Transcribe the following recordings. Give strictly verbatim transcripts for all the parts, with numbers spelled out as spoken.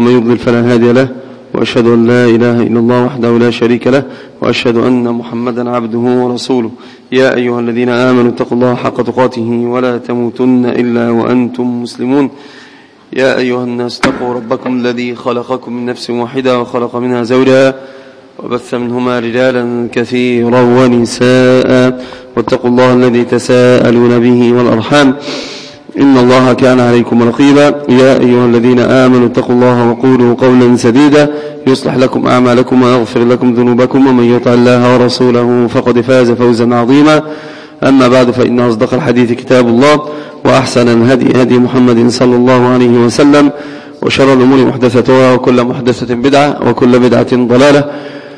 ومن يضلل فلا هادي له، وأشهد أن لا إله إلا الله وحده لا شريك له، وأشهد أن محمدا عبده ورسوله. يا أيها الذين آمنوا اتقوا الله حق تقاته ولا تموتن إلا وأنتم مسلمون. يا أيها الناس اتقوا ربكم الذي خلقكم من نفس واحدة وخلق منها زوجها وبث منهما رجالا كثيرا ونساء، واتقوا الله الذي تساءلون به والأرحام إن الله كان عليكم رقيبا. يا أيها الذين آمنوا اتقوا الله وقولوا قولا سديدا يصلح لكم أعمالكم ويغفر لكم ذنوبكم، ومن يطع الله ورسوله فقد فاز فوزا عظيما. أما بعد، فإن أصدق الحديث كتاب الله، وأحسن الهدي هدي محمد صلى الله عليه وسلم، وشر الأمور محدثتها، وكل محدثة بدعة، وكل بدعة ضلالة،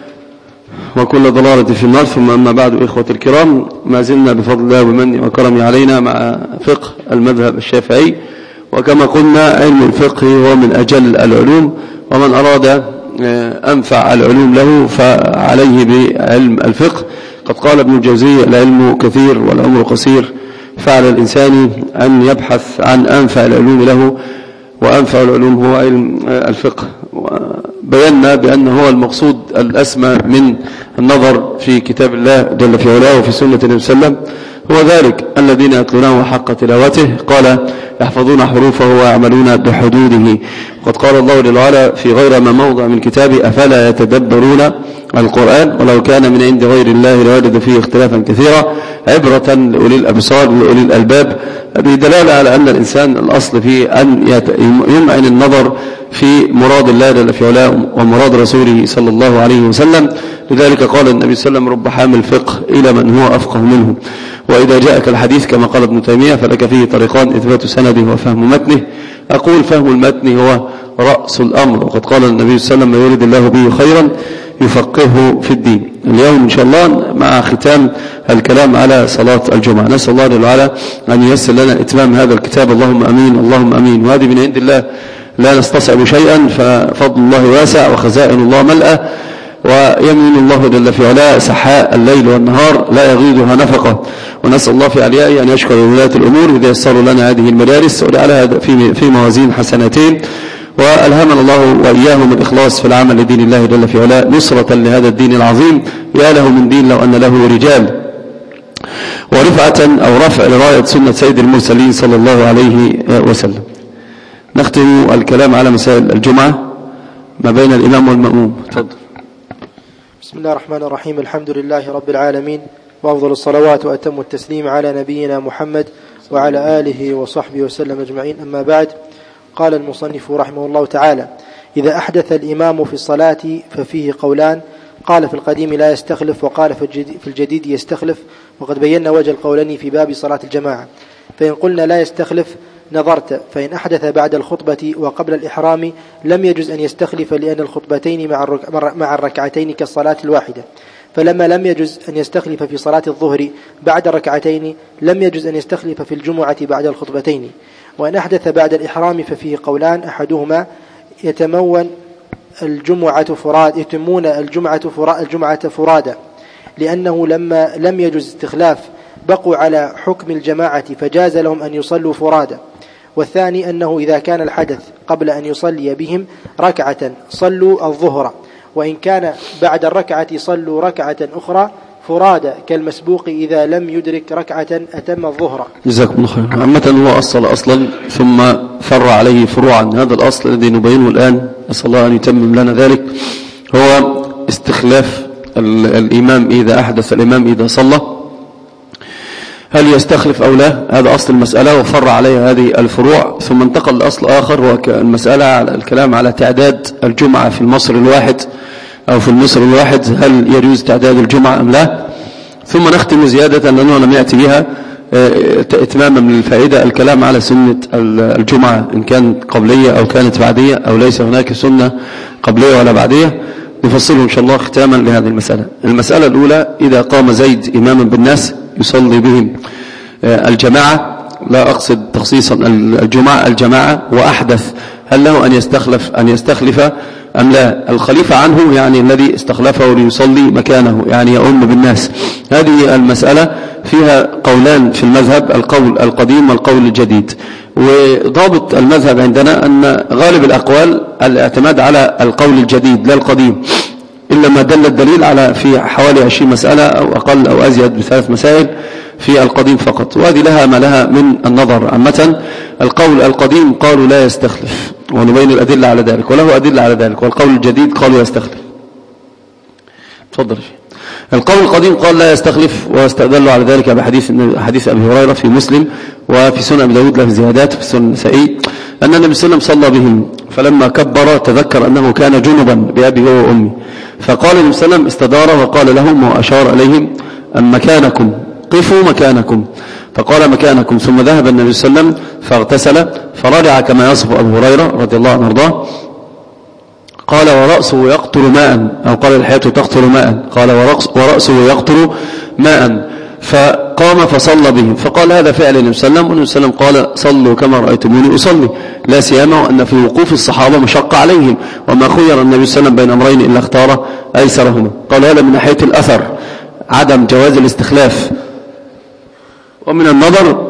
وكل ضلالة في النار. ثم أما بعد، إخوة الكرام، ما زلنا بفضل الله ومنه وكرمه علينا مع فقه المذهب الشافعي. وكما قلنا، علم الفقه هو من أجل العلوم، ومن أراد أنفع العلوم له فعليه بعلم الفقه. قد قال ابن الجوزي: العلم كثير والعمر قصير، فعلى الإنسان أن يبحث عن أنفع العلوم له، وأنفع العلوم هو علم الفقه. بينا بأن هو المقصود الأسمى من النظر في كتاب الله جل في علاه وفي سنة النبي صلى الله عليه وسلم هو ذلك الذين يتلونه حق تلاوته. قال: يحفظون حروفه ويعملون بحدوده. وقد قال الله جل وعلا في غير ما موضع من كتابه: أفلا يتدبرون القرآن ولو كان من عند غير الله لوجدوا فيه اختلافا كثيرا عبرة لأولي الأبصار ولأولي الألباب، بدلالة على أن الإنسان الأصل فيه أن يمعن النظر في مراد الله جل في علاه ومراد رسوله صلى الله عليه وسلم. لذلك قال النبي صلى الله عليه وسلم: رب حامل فقه إلى من هو أفقه منه. وإذا جاءك الحديث كما قال ابن تيمية فلك فيه طريقان: إثبات سنده وفهم متنه. أقول: فهم المتن هو رأس الأمر، وقد قال النبي صلى الله عليه وسلم: ما يريد الله به خيرا يفقهه في الدين. اليوم إن شاء الله مع ختام الكلام على صلاة الجمعة، نسأل الله جل وعلا أن ييسر لنا إتمام هذا الكتاب، اللهم أمين اللهم أمين. وهذه من عند الله، لا نستصعب شيئا، ففضل الله واسع وخزائن الله ملأة، ويمين الله جل في علاه سحاء الليل والنهار لا يغيضها نفقه. ونسأل الله في عليائه أن يشكر ولاة الأمور إذا يسروا لنا هذه المدارس وجعلها في في موازين حسناتين، وألهمنا الله وإياهم الإخلاص في العمل لدين الله جل في علاه نصرة لهذا الدين العظيم. يا له من دين لو أن له رجال، ورفعة أو رفع لراية سنة سيد المرسلين صلى الله عليه وسلم. نختم الكلام على مسائل الجمعة ما بين الإمام والمأموم. تفضل. بسم الله الرحمن الرحيم. الحمد لله رب العالمين، وأفضل الصلوات وأتم التسليم على نبينا محمد وعلى آله وصحبه وسلم أجمعين. أما بعد، قال المصنف رحمه الله تعالى: إذا أحدث الإمام في الصلاة ففيه قولان، قال في القديم لا يستخلف، وقال في الجديد يستخلف. وقد بينا وجه القولين في باب صلاة الجماعة. فإن قلنا لا يستخلف نظرت، فإن أحدث بعد الخطبة وقبل الإحرام لم يجوز أن يستخلف، لأن الخطبتين مع الركعتين كالصلاة الواحدة. فلما لم يجوز أن يستخلف في صلاة الظهر بعد ركعتين لم يجوز أن يستخلف في الجمعة بعد الخطبتين. وإن أحدث بعد الإحرام ففيه قولان: أحدهما يتمون الجمعة فراد يتمون الجمعة فرا الجمعة فرادى، لأنه لما لم يجوز استخلاف بقوا على حكم الجماعة فجاز لهم أن يصلوا فرادى. والثاني أنه إذا كان الحدث قبل أن يصلي بهم ركعة صلوا الظهر، وإن كان بعد الركعة صلوا ركعة أخرى فرادى كالمسبوق إذا لم يدرك ركعة أتم الظهر. جزاكم الله خير. عامة هو أصل أصلا ثم فر عليه فروعا. هذا الأصل الذي نبينه الآن نسأل الله أن يتمم لنا ذلك هو استخلاف الإمام إذا أحدث الإمام إذا صلى، هل يستخلف أو لا؟ هذا أصل المسألة، وفر عليها هذه الفروع، ثم انتقل لأصل آخر والمسألة على الكلام على تعداد الجمعة في المصر الواحد أو في المصر الواحد، هل يجوز تعداد الجمعة أم لا؟ ثم نختم زيادة لأنه لم يأتي بها إتماما من الفائدة الكلام على سنة الجمعة، إن كانت قبلية أو كانت بعدية أو ليس هناك سنة قبلية ولا بعدية، نفصله إن شاء الله ختاما لهذه المسألة. المسألة الأولى: إذا قام زيد إماما بالناس يصلي بهم الجماعة، لا أقصد تخصيصا الجمعة الجماعة، وأحدث، هل له أن يستخلف أن يستخلف أم لا؟ الخليفة عنه يعني الذي استخلفه ليصلي مكانه، يعني يؤم بالناس. هذه المسألة فيها قولان في المذهب، القول القديم والقول الجديد. وضابط المذهب عندنا أن غالب الأقوال الاعتماد على القول الجديد لا القديم، إلا ما دل الدليل على في حوالي عشرين مسألة أو أقل أو أزيد بثلاث مسائل في القديم فقط، وهذه لها ما لها من النظر. عامة القول القديم قالوا لا يستخلف، ونبين الأدلة على ذلك، وله أدلة على ذلك. والقول الجديد قالوا يستخلف. تفضل. القول القديم قال لا يستخلف، واستدلوا على ذلك بحديث حديث أبي هريرة في مسلم وفي سنن أبي داود له زيادات، في سنن النسائي، أن النبي صلى الله عليه وسلم صلى بهم، فلما كبر تذكر أنه كان جنبا بأبي هو وأمي، فقال النبي صلى الله عليه وسلم استدار وقال لهم وأشار إليهم أن مكانكم، قفوا مكانكم، فقال مكانكم، ثم ذهب النبي صلى الله عليه وسلم فاغتسل فرجع كما يصف أبو هريرة رضي الله عنه وارضاه. قال ورأسه يقطر ماء، أو قال الحياة تقطر ماء، قال ورأسه يقطر ماء، فقام فصلى بهم، فقال هذا فعل النبي صلى الله عليه وسلم، والنبي صلى الله عليه وسلم قال صلوا كما رأيتموني أصلي، لا سيما وأن في وقوف الصحابة مشقة عليهم، وما خير النبي صلى الله عليه وسلم بين أمرين إلا اختار أيسرهما. قال هذا من ناحية الأثر عدم جواز الاستخلاف. ومن النظر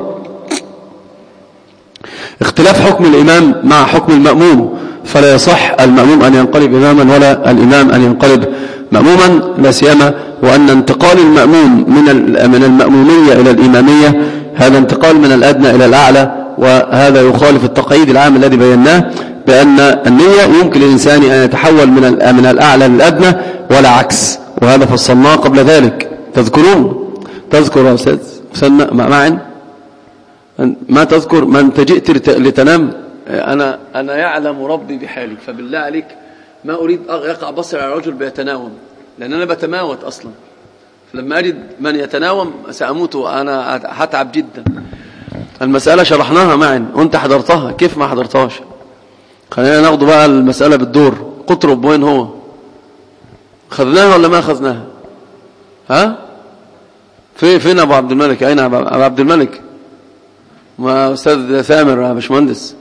اختلاف حكم الإمام مع حكم المأموم، فلا يصح المأموم أن ينقلب إماما ولا الإمام أن ينقلب مأموما، لا سيما وأن انتقال المأموم من من المأمومية إلى الإمامية هذا انتقال من الأدنى إلى الأعلى، وهذا يخالف التقييد العام الذي بيناه بأن النية يمكن للإنسان أن يتحول من من الأعلى للأدنى ولا عكس، وهذا فصلناه قبل ذلك. تذكرون؟ تذكر يا أستاذ سنة معا؟ ما تذكر؟ ما أنت جئت لتنام؟ أنا أنا يعلم ربي بحالك، فبالله عليك ما أريد يقع بصر على رجل بيتناوم، لأن أنا بتماوت أصلا، فلما أجد من يتناوم سأموت وأنا هتعب جدا. المسألة شرحناها معا وأنت حضرتها، كيف ما حضرتهاش؟ خلينا ناخد بقى المسألة بالدور. قطرب وين هو؟ خذناها ولا ما خذناها؟ ها؟ في فين أبو عبد الملك؟ أين أبو عبد الملك؟ ما أستاذ ثامر يا باشمهندس،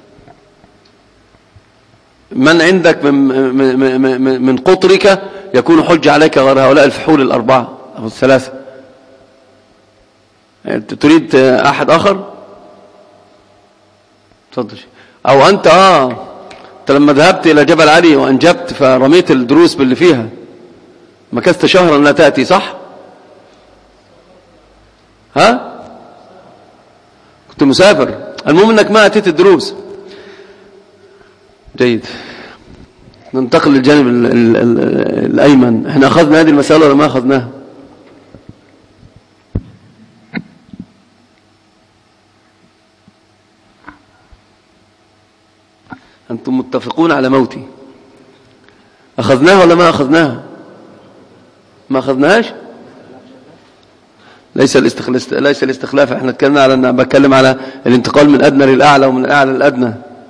من عندك من, من, من, من قطرك يكون حج عليك غير هؤلاء الفحول الأربعة أو الثلاثة؟ تريد أحد آخر؟ تفضل. أو أنت آه أنت لما ذهبت إلى جبل علي وأنجبت فرميت الدروس باللي فيها، مكثت شهرا لا تأتي، صح؟ ها؟ كنت مسافر، المهم أنك ما أتيت الدروس. جيد، ننتقل للجانب ال ال ال الأيمن. احنا أخذنا هذه المسألة ولا ما أخذناها؟ أنتم متفقون على موتي. أخذناها ولا ما أخذناها؟ ما أخذناهاش. ليس الاستخلاف، ليس الاستخلاف احنا اتكلمنا على أن بتكلم على الانتقال من أدنى للأعلى ومن الأعلى للأدنى.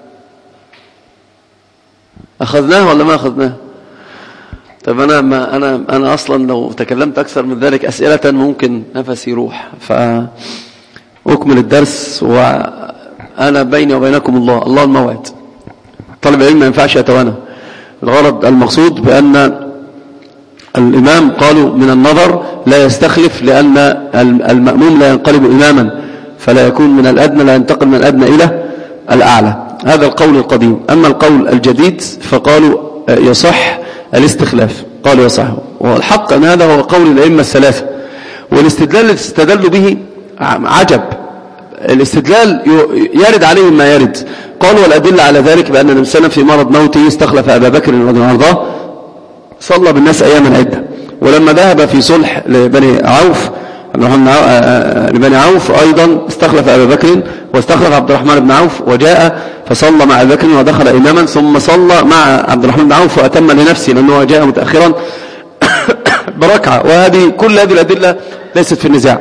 أخذناها ولا ما أخذناها؟ طيب أنا ما أنا أنا أصلا لو تكلمت أكثر من ذلك أسئلة ممكن نفسي يروح، فأكمل الدرس وأنا بيني وبينكم الله الله الموعد. طالب العلم ما ينفعش يتوانى. الغرض المقصود بأن الإمام قالوا من النظر لا يستخلف، لأن المأموم لا ينقلب إماما، فلا يكون من الأدنى، لا ينتقل من الأدنى إلى الأعلى. هذا القول القديم. أما القول الجديد فقالوا يصح الاستخلاف، قالوا يصح، والحق أن هذا هو قول الأئمة الثلاثة. والاستدلال الذي استدلوا به عجب، الاستدلال يرد عليهم ما يرد. قالوا والأدلة على ذلك بأن النبي صلى الله عليه وسلم في مرض موته استخلف أبا بكر رضي الله عنه، صلى بالناس أياما عدة. ولما ذهب في صلح لبني عوف لبني عوف أيضا استخلف أبا بكر واستخلف عبد الرحمن بن عوف، وجاء فصلى مع أبي بكر ودخل إماما، ثم صلى مع عبد الرحمن بن عوف وأتم لنفسه لأنه جاء متأخرا بركعة. وهذه كل هذه الأدلة ليست في النزاع.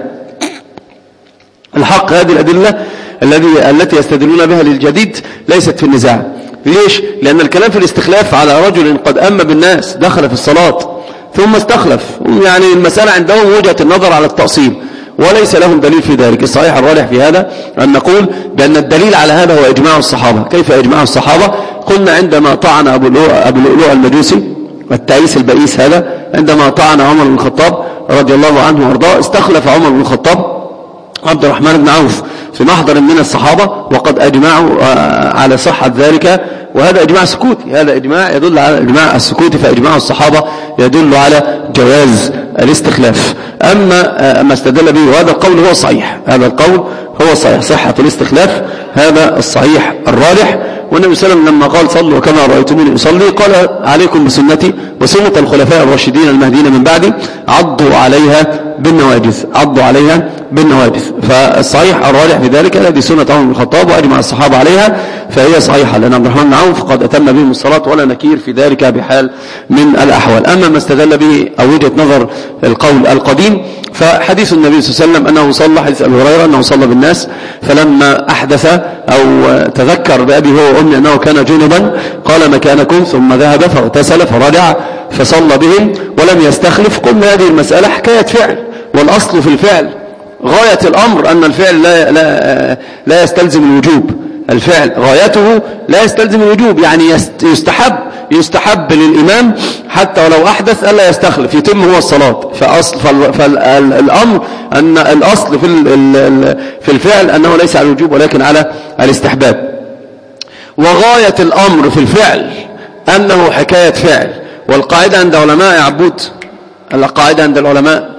الحق هذه الأدلة الذي التي يستدلون بها للجديد ليست في النزاع. ليش؟ لأن الكلام في الاستخلاف على رجل قد أم بالناس دخل في الصلاة ثم استخلف، يعني المسألة عندهم وجهة النظر على التأصيل وليس لهم دليل في ذلك. الصحيح الراجح في هذا أن نقول بأن الدليل على هذا هو إجماع الصحابة. كيف إجماع الصحابة؟ قلنا عندما طعن أبو لؤلؤ المجوسي التعيس البئيس هذا، عندما طعن عمر بن الخطاب رضي الله عنه وارضاه، استخلف عمر بن الخطاب عبد الرحمن بن عوف في محضر من الصحابة، وقد أجمعوا على صحة ذلك، وهذا إجماع سكوتي، هذا إجماع يدل على الإجماع السكوتي، فإجماع الصحابة يدل على جواز الاستخلاف. أما ما استدل به، وهذا القول هو صحيح، هذا القول هو صحيح، صحة الاستخلاف هذا الصحيح الراجح. والنبي صلى الله عليه وسلم لما قال صلوا كما رأيتموني أصلي، قال عليكم بسنتي وسنة الخلفاء الراشدين المهديين من بعدي، عضوا عليها بالنواجذ، عضوا عليها بالنواجذ. فالصحيح الراجح في ذلك هذه سنة عمر بن الخطاب وأجمع الصحابة عليها، فهي صحيحة، لأن عبد الرحمن بن عوف قد أتم بهم الصلاة ولا نكير في ذلك بحال من الأحوال. أما ما استدل به أو وجهة نظر القول القديم، فحديث النبي صلى الله عليه وسلم أنه صلى، حديث أبي هريرة أنه صلى بالناس، فلما أحدث أو تذكر بأبي هو وأمي أنه كان جنبا قال مكانكم، ثم ذهب فاغتسل فرجع فصلى بهم ولم يستخلف. قلنا هذه المسألة حكاية فعل، والأصل في الفعل غاية الأمر أن الفعل لا, لا, لا يستلزم الوجوب، الفعل غايته لا يستلزم الوجوب، يعني يستحب يستحب للإمام حتى ولو أحدث ألا يستخلف، يتم هو الصلاة. فأصل فالأمر أن الأصل في في الفعل أنه ليس على الوجوب ولكن على الاستحباب، وغاية الأمر في الفعل أنه حكاية فعل. والقاعدة عند علماء عبود، القاعدة عند العلماء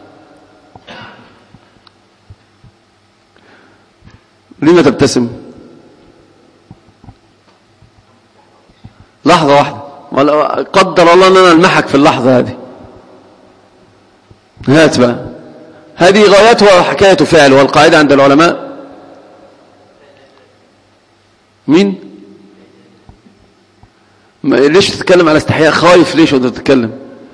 لما تبتسم؟ لحظة واحدة، قدر الله أننا نلمحك في اللحظة هذه، هات بقى، هذه غايتها حكاية فعل. والقاعدة عند العلماء مين؟ ليش تتكلم على استحياء؟ خايف ليش وانت تتكلم؟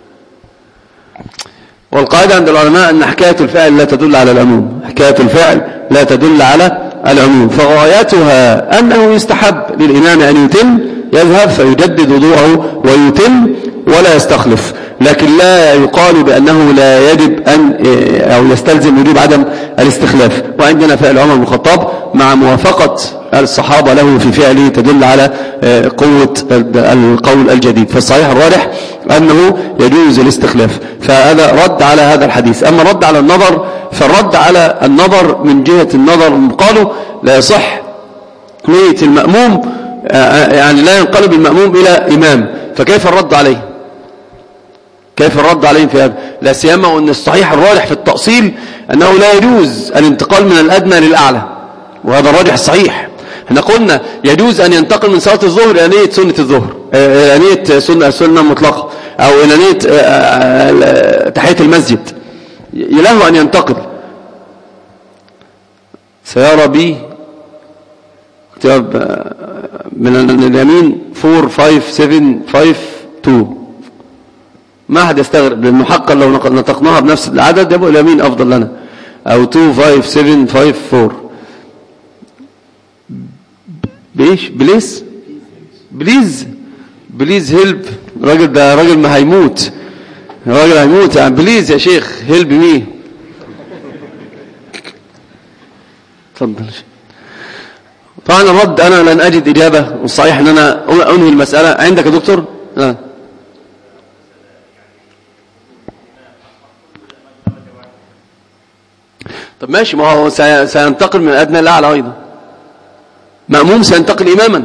والقاعدة عند العلماء أن حكاية الفعل لا تدل على العموم، حكاية الفعل لا تدل على العموم، فغايتها أنه يستحب للإمام أن يتم، يذهب فيجدد وضوءه ويتم ولا يستخلف، لكن لا يقال بأنه لا يجب أن أو يستلزم وجوب عدم الاستخلاف. وعندنا فعل عمر بن الخطاب مع موافقة الصحابة له في فعله تدل على قوة القول الجديد. فالصحيح الراجح أنه يجوز الاستخلاف، فهذا رد على هذا الحديث. أما رد على النظر، فالرد على النظر من جهة النظر قالوا لا يصح نية المأموم، يعني لا ينقلب المأموم إلى إمام، فكيف الرد عليه؟ كيف الرد عليهم في هذا؟ لا سيما وأن الصحيح الراجح في التأصيل أنه لا يجوز الانتقال من الأدنى للأعلى، وهذا الراجح الصحيح. احنا قلنا يجوز أن ينتقل من صلاة الظهر إلى نية سنة الظهر، إلى نية سنة سنة مطلقة، أو إلى نية تحية المسجد، له أن ينتقل. سيارة بي كتاب من اليمين أربعة خمسة سبعة خمسة اثنين، ما حد يستغرب، لأنه حقا لو نطقناها بنفس العدد يبقى اليمين أفضل لنا، أو اثنين خمسة سبعة خمسة أربعة. بإيش؟ بليز بليز بليز هيلب. راجل ده راجل ما هيموت، راجل هيموت يعني. بليز يا شيخ هيلب مي. تفضل. طبعا الرد أنا لن أجد إجابة، والصحيح أن أنا أنهي المسألة. عندك يا دكتور؟ لا. طب ماشي، ما هو سينتقل من الأدنى للأعلى أيضا، مأموم سينتقل إماما،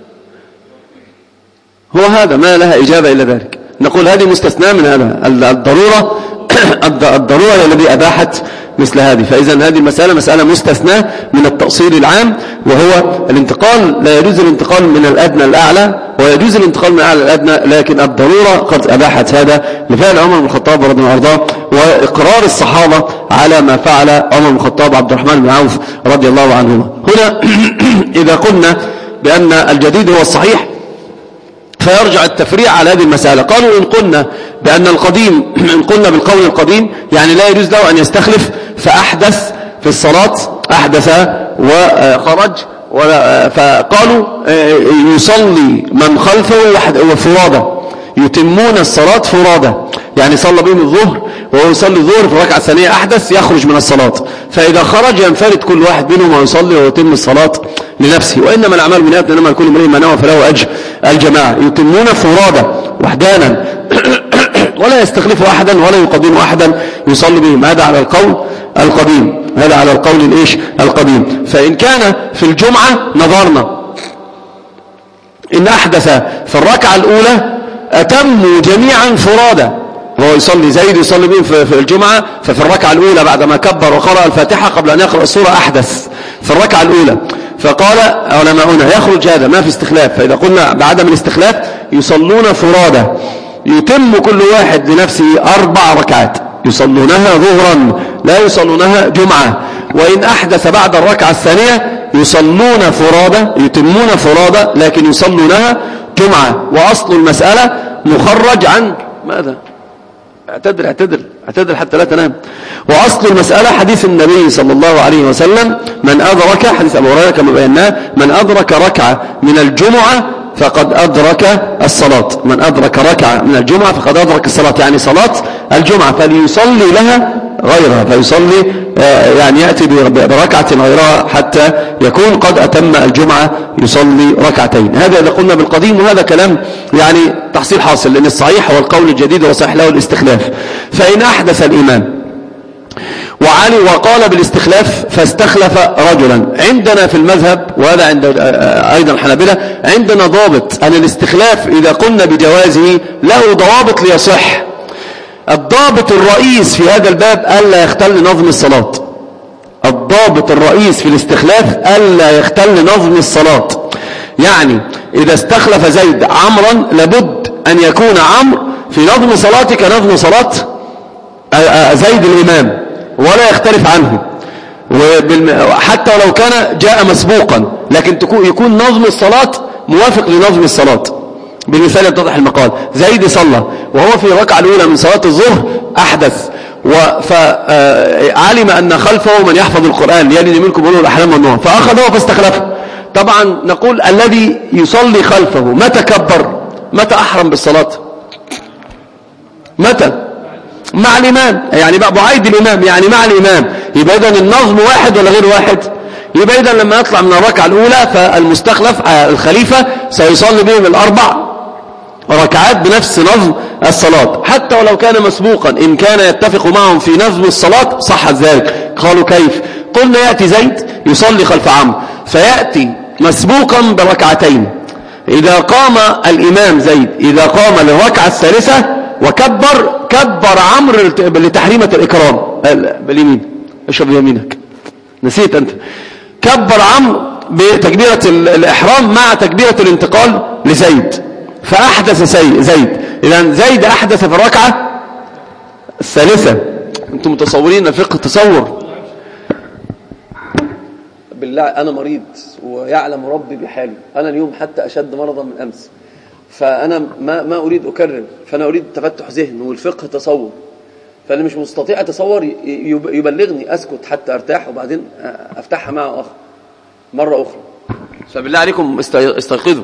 هو هذا ما لها إجابة إلا ذلك. نقول هذه مستثناء من هذا، الضرورة الضرورة هي الذي أباحت مثل هذه. فإذا هذه المسألة مسألة مستثناء من التأصيل العام، وهو الانتقال لا يجوز الانتقال من الأدنى للأعلى، ويجوز الانتقال من الأعلى للأدنى، لكن الضرورة قد أباحت هذا لفعل عمر بن الخطاب رضي الله عنه، وإقرار الصحابة على ما فعل عمر بن الخطاب عبد الرحمن بن عوف رضي الله عنهما. هنا إذا قلنا بأن الجديد هو الصحيح، فيرجع التفريع على هذه المسألة. قالوا إن قلنا بأن القديم، إن قلنا بالقول القديم يعني لا يجوز له أن يستخلف، فأحدث في الصلاة، أحدث وخرج، فقالوا يصلي من خلفه وفرادى، يتمون الصلاة فرادى، يعني صلى بهم الظهر وهو يصلي الظهر في الركعة الثانية أحدث يخرج من الصلاة، فإذا خرج ينفرد كل واحد منهم ويصلي ويتم الصلاة لنفسه. وإنما الأعمال بالنيات، إنما لكل امرئ ما نوى فله أجر. الجماعة يتمون فرادى وحدانا ولا يستخلفوا أحدا ولا يقدموا أحدا يصلي بهم. هذا على القول القديم، هذا على القول الإيش القديم. فإن كان في الجمعة نظرنا إن أحدث في الركعة الأولى أتموا جميعا فرادى، هو يصلي زيد يصلي بهم في الجمعة، ففي الركعة الأولى بعدما كبر وقرأ الفاتحة قبل أن يقرأ السورة أحدث في الركعة الأولى. فقال علماؤنا يخرج هذا ما في استخلاف. فإذا قلنا بعدم الاستخلاف يصلون فرادى، يتم كل واحد لنفسه أربع ركعات يصلونها ظهرا لا يصلونها جمعة. وإن أحدث بعد الركعة الثانية يصلون فرادى، يتمون فرادى لكن يصلونها جمعة. وأصل المسألة مخرج عن ماذا؟ اعتدل اعتدل اعتدل حتى لا تنام. وأصل المسألة حديث النبي صلى الله عليه وسلم من أدرك، حديث أبو هريرة كما بيناه، من أدرك ركعة من الجمعة فقد أدرك الصلاة. من أدرك ركعة من الجمعة فقد أدرك الصلاة، يعني صلاة الجمعة، فليصلي لها غيرها، فيصلي يعني يأتي بركعة غيرها حتى يكون قد أتم الجمعة يصلي ركعتين. هذا إذا قلنا بالقديم، وهذا كلام يعني تحصيل حاصل، لأن الصحيح هو القول الجديد وصحيح له الاستخلاف. فإن أحدث الإمام وعلي وقال بالاستخلاف فاستخلف رجلا، عندنا في المذهب وهذا عند أيضا الحنابلة عندنا ضابط أن الاستخلاف إذا قلنا بجوازه له ضوابط ليصح. الضابط الرئيس في هذا الباب ألا يختل نظم الصلاة. الضابط الرئيس في الاستخلاف ألا يختل نظم الصلاة. يعني إذا استخلف زيد عمرا لابد أن يكون عمرو في نظم صلاته كنظم صلاة زيد الإمام ولا يختلف عنه، حتى ولو كان جاء مسبوقا، لكن يكون نظم الصلاة موافق لنظم الصلاة. بالمثال يتضح المقال. زيد صلى وهو في الركعة الأولى من صلاة الظهر أحدث، فعلم أن خلفه من يحفظ القرآن ليلد منكم أولو الأحلام والنهى، فأخذه فاستخلفه. طبعا نقول الذي يصلي خلفه متى كبر؟ متى أحرم بالصلاة؟ متى؟ مع الإمام، يعني بقى بعيد الإمام، يعني مع الإمام. يبقى إذن النظم واحد ولا غير واحد؟ يبقى إذن لما يطلع من الركعة الأولى فالمستخلف الخليفة سيصلي بهم الأربع ركعات بنفس نظم الصلاة، حتى ولو كان مسبوقا. إن كان يتفق معهم في نظم الصلاة صح ذلك. قالوا كيف؟ قلنا يأتي زيد يصلي خلف عمرو فيأتي مسبوقا بركعتين. إذا قام الإمام زيد إذا قام للركعة الثالثة وكبر كبر عمرو لتحريمة الإكرام باليمين، اشرب يمينك نسيت أنت. كبر عمرو بتكبيرة الإحرام مع تكبيرة الانتقال لزيد، فأحدث زيد. إذن زيد أحدث في الركعة الثالثة. أنتم متصورين الفقه تصور؟ بالله أنا مريض ويعلم ربي بحالي، أنا اليوم حتى أشد مرضا من أمس، فأنا ما, ما أريد أكرر، فأنا أريد تفتح ذهن والفقه تصور. فأنا مش مستطيع أتصور، يبلغني أسكت حتى أرتاح وبعدين أفتحها معه آخر مرة أخرى. فبالله عليكم استيقظوا.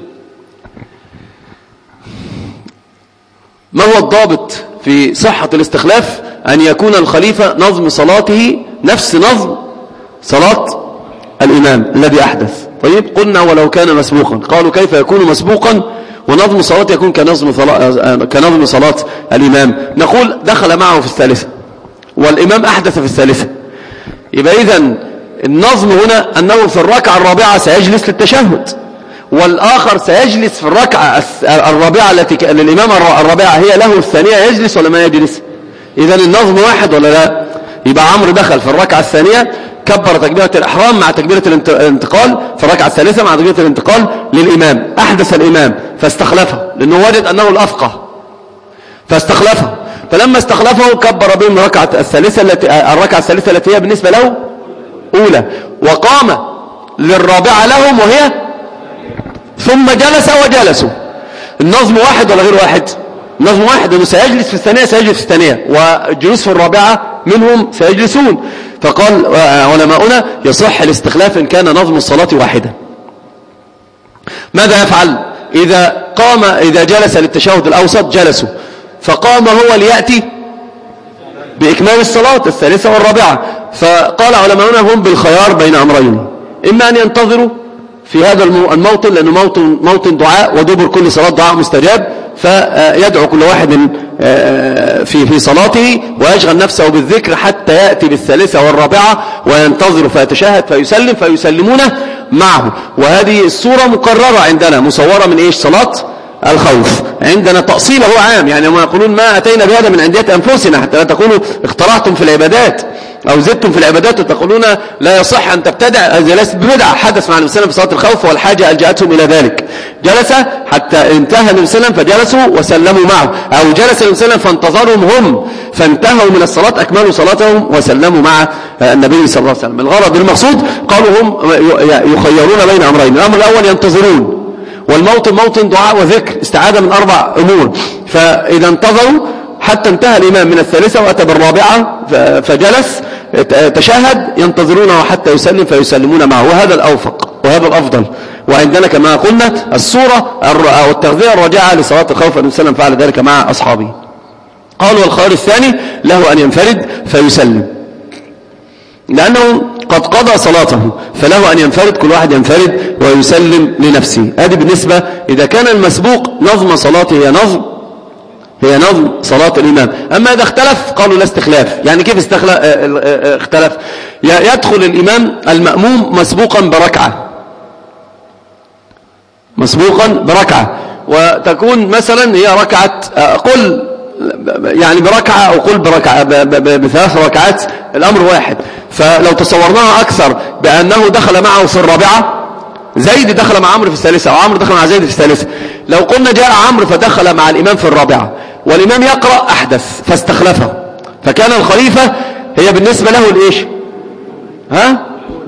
ما هو الضابط في صحة الاستخلاف؟ أن يكون الخليفة نظم صلاته نفس نظم صلاة الإمام الذي أحدث. طيب قلنا ولو كان مسبوقا. قالوا كيف يكون مسبوقا ونظم صلاة يكون كنظم صلاة, كنظم صلاة الإمام؟ نقول دخل معه في الثالثة والإمام أحدث في الثالثة. يبقى إذن النظم هنا أنه في الركعة الرابعة سيجلس للتشهد، والآخر سيجلس في الركعة الرابعة التي للإمام الرابعة هي له الثانية، يجلس ولا ما يجلس؟ إذن النظم واحد ولا لا؟ يبقى عمرو دخل في الركعة الثانية كبر تكبيرة الإحرام مع تكبيرة الانتقال في الركعة الثالثة مع تكبيرة الانتقال للإمام. أحدث الإمام فاستخلفه لأنه وجد أنه الأفقه فاستخلفه، فلما استخلفه كبر بهم الركعة الثالثة التي الركعة الثالثة التي هي بالنسبة له أولى، وقام للرابعة لهم وهي ثم جلس وجلسوا. النظم واحد ولا غير واحد؟ النظم واحد، أنه سيجلس في الثانية سيجلس في الثانية، والجلوس في الرابعة منهم سيجلسون. فقال علماؤنا يصح الاستخلاف إن كان نظم الصلاة واحدة. ماذا يفعل؟ إذا قام إذا جلس للتشهد الأوسط جلسوا، فقام هو ليأتي بإكمال الصلاة الثالثة والرابعة، فقال علماؤنا هم بالخيار بين أمرين، إما أن ينتظروا في هذا الموطن لأنه موطن, موطن دعاء، ودبر كل صلاة دعاء مستجاب، فيدعو كل واحد في في صلاته ويشغل نفسه بالذكر حتى يأتي بالثالثة والرابعة وينتظر فيتشهد فيسلم فيسلمون معه. وهذه الصورة مكررة عندنا، مصورة من إيش؟ صلاة الخوف. عندنا تأصيله عام، يعني ما يقولون ما أتينا بهذا من عندية أنفسنا، حتى لا تقولوا اخترعتم في العبادات أو زدتم في العبادات وتقولون لا يصح أن تبتدع، هذا ليست ببدعة. حدث مع النبي صلى الله عليه وسلم في صلاة الخوف والحاجة ألجأتهم إلى ذلك، جلس حتى انتهى النبي صلى الله عليه وسلم فجلسوا وسلموا معه، أو جلس النبي صلى الله عليه وسلم فانتظرهم هم فانتهوا من الصلاة أكملوا صلاتهم وسلموا مع النبي صلى الله عليه وسلم. الغرض المقصود قالوا هم يخيرون بين أمرين، الأمر الأول ينتظرون، والموطن موطن دعاء وذكر استعاذة من أربع أمور، فإذا انتظروا حتى انتهى الإمام من الثالثة وأتى بالرابعة فجلس تشاهد ينتظرونه حتى يسلم فيسلمون معه، وهذا الأوفق وهذا الأفضل. وعندنا كما قلنا الصورة أو التغذية الراجعة لصلاة الخوف أن وسلم فعل ذلك مع أصحابه. قالوا والخيار الثاني له أن ينفرد فيسلم، لأنه قد قضى صلاته فله أن ينفرد، كل واحد ينفرد ويسلم لنفسه. هذه بالنسبة إذا كان المسبوق نظم صلاته هي نظم هي نظم صلاة الإمام. أما إذا اختلف قالوا لا استخلاف. يعني كيف اختلف؟ يدخل الإمام المأموم مسبوقا بركعة مسبوقا بركعة وتكون مثلا هي ركعة، قل يعني بركعة أو قل بركعة بثلاث ركعات، الأمر واحد. فلو تصورناها أكثر بأنه دخل معه في الرابعة، زيد دخل مع عمرو في الثالثة أو عمرو دخل مع زيد في الثالثة، لو قلنا جاء عمرو فدخل مع الإمام في الرابعة والإمام يقرأ أحدث فاستخلفه، فكان الخليفة هي بالنسبة له الإيش؟ ها؟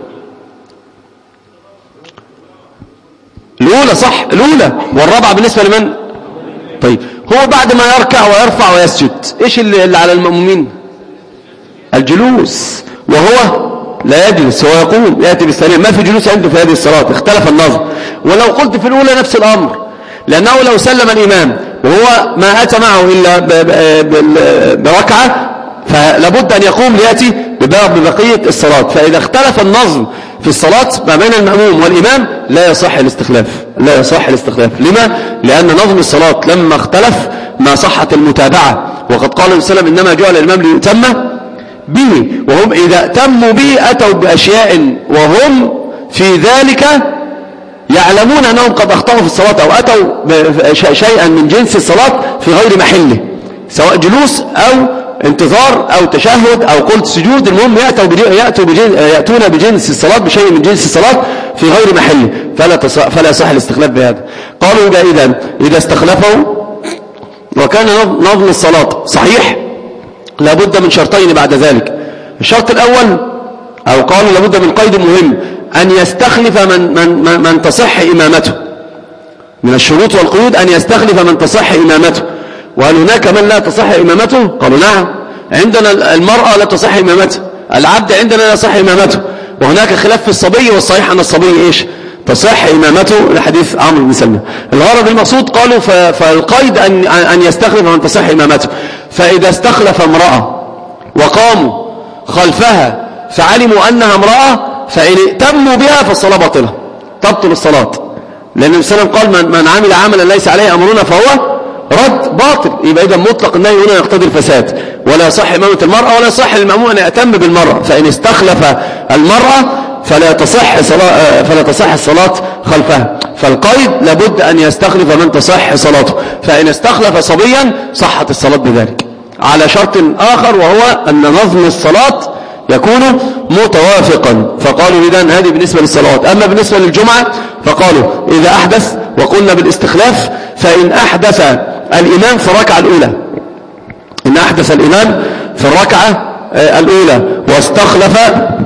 الأولى صح، الأولى، والرابعة بالنسبة لمن؟ طيب هو بعد ما يركع ويرفع ويسجد إيش اللي على المأمومين؟ الجلوس، وهو لا يجلس، هو يقوم يأتي بالسلام، ما في جلوس عنده في هذه الصلاة، اختلف النظر. ولو قلت في الأولى نفس الأمر، لأنه لو سلم الإمام وهو ما أتى معه إلا بركعة فلابد أن يقوم ليأتي ببقية الصلاة. فإذا اختلف النظم في الصلاة ما بين المأموم والإمام لا يصح الاستخلاف، لا يصح الاستخلاف. لما؟ لأن نظم الصلاة لما اختلف ما صحت المتابعة، وقد قال النبي صلى الله عليه وسلم إنما جعل الإمام ليؤتم به، وهم إذا أتموا به أتوا بأشياء وهم في ذلك يعلمون أنهم قد أخطأوا في الصلاة أو أتوا شيئا من جنس الصلاة في غير محله، سواء جلوس أو انتظار أو تشهد أو قلت سجود، المهم يأتوا يأتوا بجن يأتون بجنس الصلاة بشيء من جنس الصلاة في غير محله، فلا فلا يصح الاستخلاف بهذا. قالوا إذا إذا استخلفوا وكان نظم الصلاة صحيح لابد من شرطين بعد ذلك. الشرط الأول أو قالوا لابد من قيد مهم، أن يستخلف من, من, من تصح إمامته. من الشروط والقيود أن يستخلف من تصح إمامته. وهل هناك من لا تصح إمامته؟ قالوا نعم، عندنا المرأة لا تصح إمامته، العبد عندنا لا تصح إمامته، وهناك خلاف في الصبي، والصحيح أن الصبي إيش؟ تصح إمامته لحديث عمرو بن سلمة. الغرض المقصود قالوا فالقيد أن, أن يستخلف من تصح إمامته. فإذا استخلف امرأة وقاموا خلفها فعلموا أنها امرأة فإن ائتموا بها فالصلاة باطلة، تبطل الصلاة، لأن النبي صلى الله عليه وسلم قال من, من عمل عملا ليس عليه أمرنا فهو رد باطل. يبقى إذا مطلق النهي هنا يقتضي الفساد، ولا يصح إمامة المرأة ولا يصح للمأموم أن يأتم بالمرأة. فإن استخلف المرأة فلا تصح صلاة فلا تصح الصلاة خلفها. فالقيد لابد أن يستخلف من تصح صلاته، فإن استخلف صبيا صحت الصلاة بذلك، على شرط آخر وهو أن نظم الصلاة يكون متوافقا. فقالوا إذن هذه بالنسبة للصلوات. أما بالنسبة للجمعة فقالوا إذا أحدث، وقلنا بالاستخلاف، فإن أحدث الإمام في الركعة الأولى، إن أحدث الإمام في الركعة الأولى واستخلف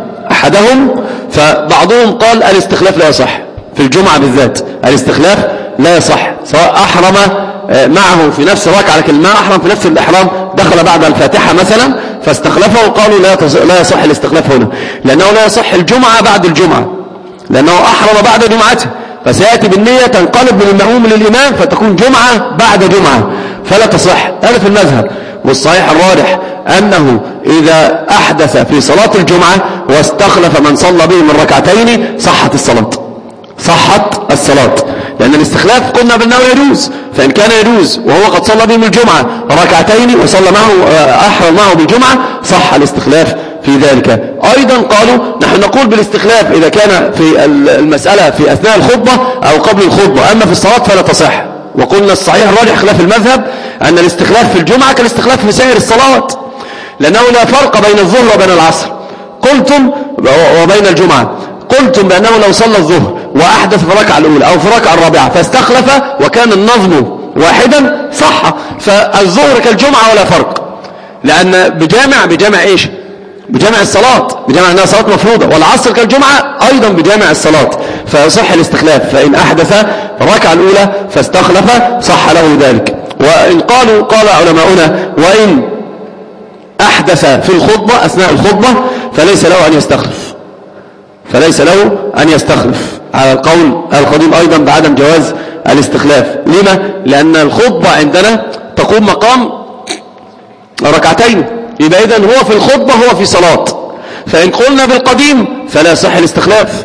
أحدهم، فبعضهم قال الاستخلاف لا يصح في الجمعة بالذات، الاستخلاف لا يصح، سواء أحرم معه في نفس الركعة لكن ما أحرم في نفس الإحرام، دخل بعد الفاتحة مثلا فاستخلفه، وقالوا لا يصح الاستخلاف هنا، لأنه لا يصح الجمعة بعد الجمعة، لأنه أحرم بعد جمعته، فسيأتي بالنية تنقلب من المأموم للإمام فتكون جمعة بعد جمعة فلا تصح. هذا في المذهب. والصحيح الراجح أنه إذا أحدث في صلاة الجمعة واستخلف من صلى به من ركعتين صحت الصلاة صحت الصلاة لأن الاستخلاف قلنا بأنه يجوز. فإن كان يجوز وهو قد صلى بهم الجمعة ركعتين وصلى معه أحرم معه بالجمعة صح الاستخلاف في ذلك. أيضا قالوا نحن نقول بالاستخلاف إذا كان في المسألة في أثناء الخطبة أو قبل الخطبة، أما في الصلاة فلا تصح. وقلنا الصحيح الراجح خلاف المذهب أن الاستخلاف في الجمعة كالاستخلاف في سائر الصلوات، لأنه لا فرق بين الظهر وبين العصر قلتم وبين الجمعة. قلتم بأنه لو صلى الظهر وأحدث في الركعة الأولى أو في الركعة الرابعة فاستخلف وكان النظم واحدا صح. فالظهر كالجمعة ولا فرق، لأن بجامع بجامع إيش؟ بجامع الصلاة، بجامع أنها صلاة مفروضة. والعصر كالجمعة أيضا بجامع الصلاة، فيصح الاستخلاف. فإن أحدث الركعة الأولى فاستخلف صح له ذلك. وإن قالوا قال علماؤنا وإن أحدث في الخطبة أثناء الخطبة فليس له أن يستخلف فليس له أن يستخلف على القول القديم أيضا بعدم جواز الاستخلاف. لما؟ لأن الخطبة عندنا تقوم مقام ركعتين، يبقى إذن هو في الخطبة هو في صلاة. فإن قلنا بالقديم فلا صح الاستخلاف.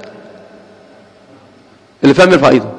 اللي فهم يرفع ايده.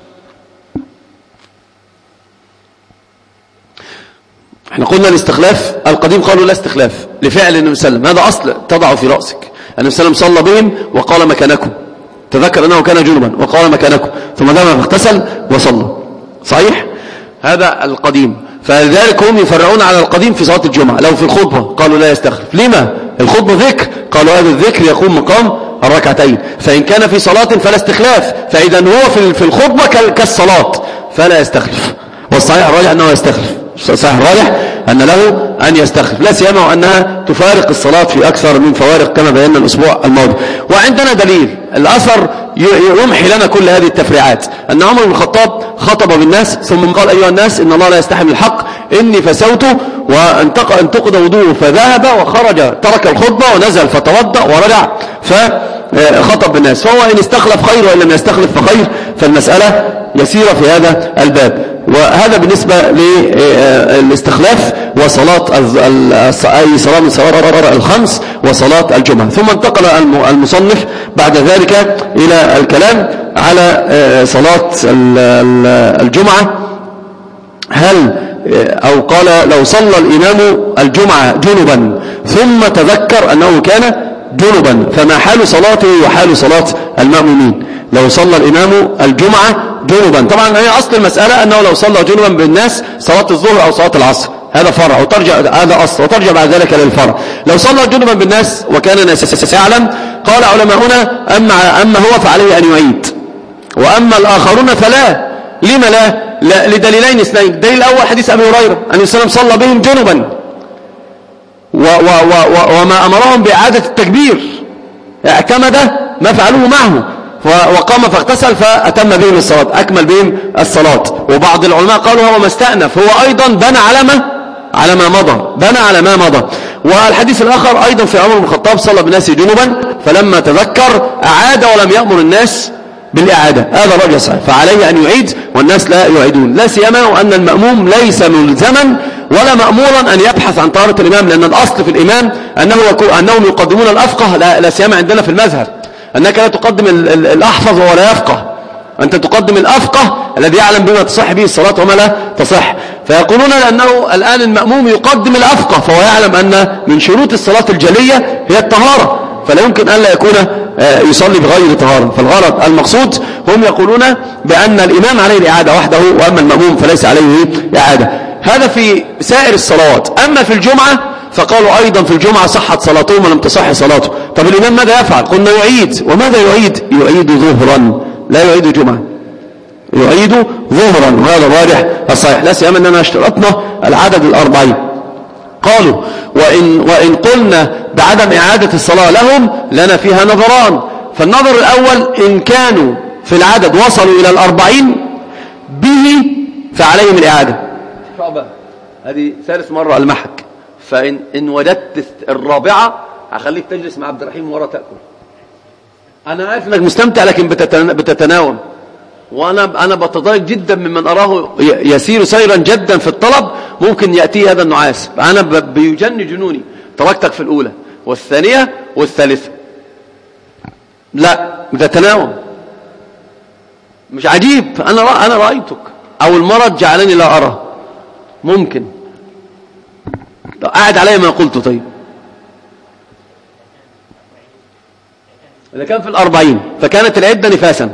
احنا قلنا الاستخلاف القديم قالوا لا استخلاف لفعل النبي صلى الله عليه وسلم، هذا أصل تضعه في رأسك. النبي صلى الله عليه وسلم صلى بهم وقال مكانكم، تذكر أنه كان جنبا وقال مكانكم، ثم ذهب فاغتسل وصلى. صحيح؟ هذا القديم. فلذلك هم يفرعون على القديم في صلاة الجمعة. لو في الخطبة قالوا لا يستخلف. لما؟ الخطبة ذكر، قالوا هذا الذكر يقوم مقام الركعتين. فإن كان في صلاة فلا استخلاف، فإذا هو في الخطبة كالصلاة فلا يستخلف. والصحيح الراجح أنه يستخلف، الصحيح الراجح أن له أن يستخلف، لا سيما وأنها تفارق الصلاة في أكثر من فوارق كما بينا الأسبوع الماضي. وعندنا دليل الأثر يمحي لنا كل هذه التفريعات، أن عمر بن الخطاب خطب بالناس ثم قال أيها الناس إن الله لا يستحي من الحق إني فسوت وانتقد وضوءه، فذهب وخرج ترك الخطبة ونزل فتوضأ ورجع فخطب بالناس. فهو إن استخلف خير وإن لم يستخلف فخير، فالمسألة يسيرة في هذا الباب. وهذا بالنسبة للاستخلاف وصلاة أي صلاة من صلاة الخمس وصلاة الجمعة. ثم انتقل المصنف بعد ذلك إلى الكلام على صلاة الجمعة. هل أو قال لو صلى الإمام الجمعة جنبا ثم تذكر أنه كان جنبا فما حال صلاته وحال صلاة المأمومين؟ لو صلى الإمام الجمعة جنبا، طبعا هي أصل المسألة أنه لو صلى جنبا بالناس صلاة الظهر أو صلاة العصر هذا فرع وترجع، هذا أصل وترجع بعد ذلك للفرع. لو صلى جنبا بالناس وكان ناس يعلم قال علماؤنا أما, أما هو فعليه أن يعيد، وأما الآخرون فلا. لما لا؟ لا لدليلين اثنين. الدليل الأول حديث أبي هريرة أن السلام صلى بهم جنبا و و و وما أمرهم بإعادة التكبير، اعتمد ما فعلوه معه وقام فاغتسل فأتم بهم الصلاة، أكمل بهم الصلاة. وبعض العلماء قالوا هو ما استأنف، هو أيضا بنى على ما على ما مضى بنى على ما مضى. والحديث الآخر أيضا في عمر بن الخطاب صلى بالناس جنبا فلما تذكر أعاد ولم يأمر الناس بالإعادة، هذا الرجل صحيح، فعليه أن يعيد والناس لا يعيدون، لا سيما وأن المأموم ليس ملزما ولا مأمورا أن يبحث عن طهارة الإمام، لأن الأصل في الإمام أنه أنهم يقدمون الأفقه، لا, لا سيما عندنا في المذهب أنك لا تقدم الأحفظ وهو لا يفقه، أنت تقدم الأفقه الذي يعلم بما تصح به الصلاة وما لا تصح. فيقولون لأنه الآن المأموم يقدم الأفقه فهو يعلم أن من شروط الصلاة الجلية هي الطهارة، فلا يمكن أن لا يكون يصلي بغير طهارة. فالغرض المقصود هم يقولون بأن الإمام عليه الإعادة وحده وأما المأموم فليس عليه إعادة. هذا في سائر الصلوات. أما في الجمعة فقالوا أيضا في الجمعة صحت صلاته ولم تصح صلاته. طب الإمام ماذا يفعل؟ قلنا يعيد. وماذا يعيد؟ يعيد ظهرا، لا يعيد جمعة، يعيد ظهرا، وهذا الراجح الصحيح، لا سيما أننا اشترطنا العدد الأربعين. قالوا وإن, وإن قلنا بعدم إعادة الصلاة لهم لنا فيها نظران. فالنظر الأول إن كانوا في العدد وصلوا إلى الأربعين به فعليهم الإعادة. شعبة هذه ثالث مرة المحك، فإن إن وجدت الرابعة هخليك تجلس مع عبد الرحيم ورا تأكل. أنا عارف أنك مستمتع لكن بتتناوم، وأنا أنا بتضايق جدا ممن أراه يسير سيرا جدا في الطلب ممكن يأتي هذا النعاس، أنا بيجن جنوني، تركتك في الأولى والثانية والثالثة، لا ده تناوم مش عجيب، أنا رأ... أنا رأيتك، أو المرض جعلني لا أرى، ممكن قاعد علي ما قلته. طيب إذا كان في الأربعين فكانت العدة نفاسا،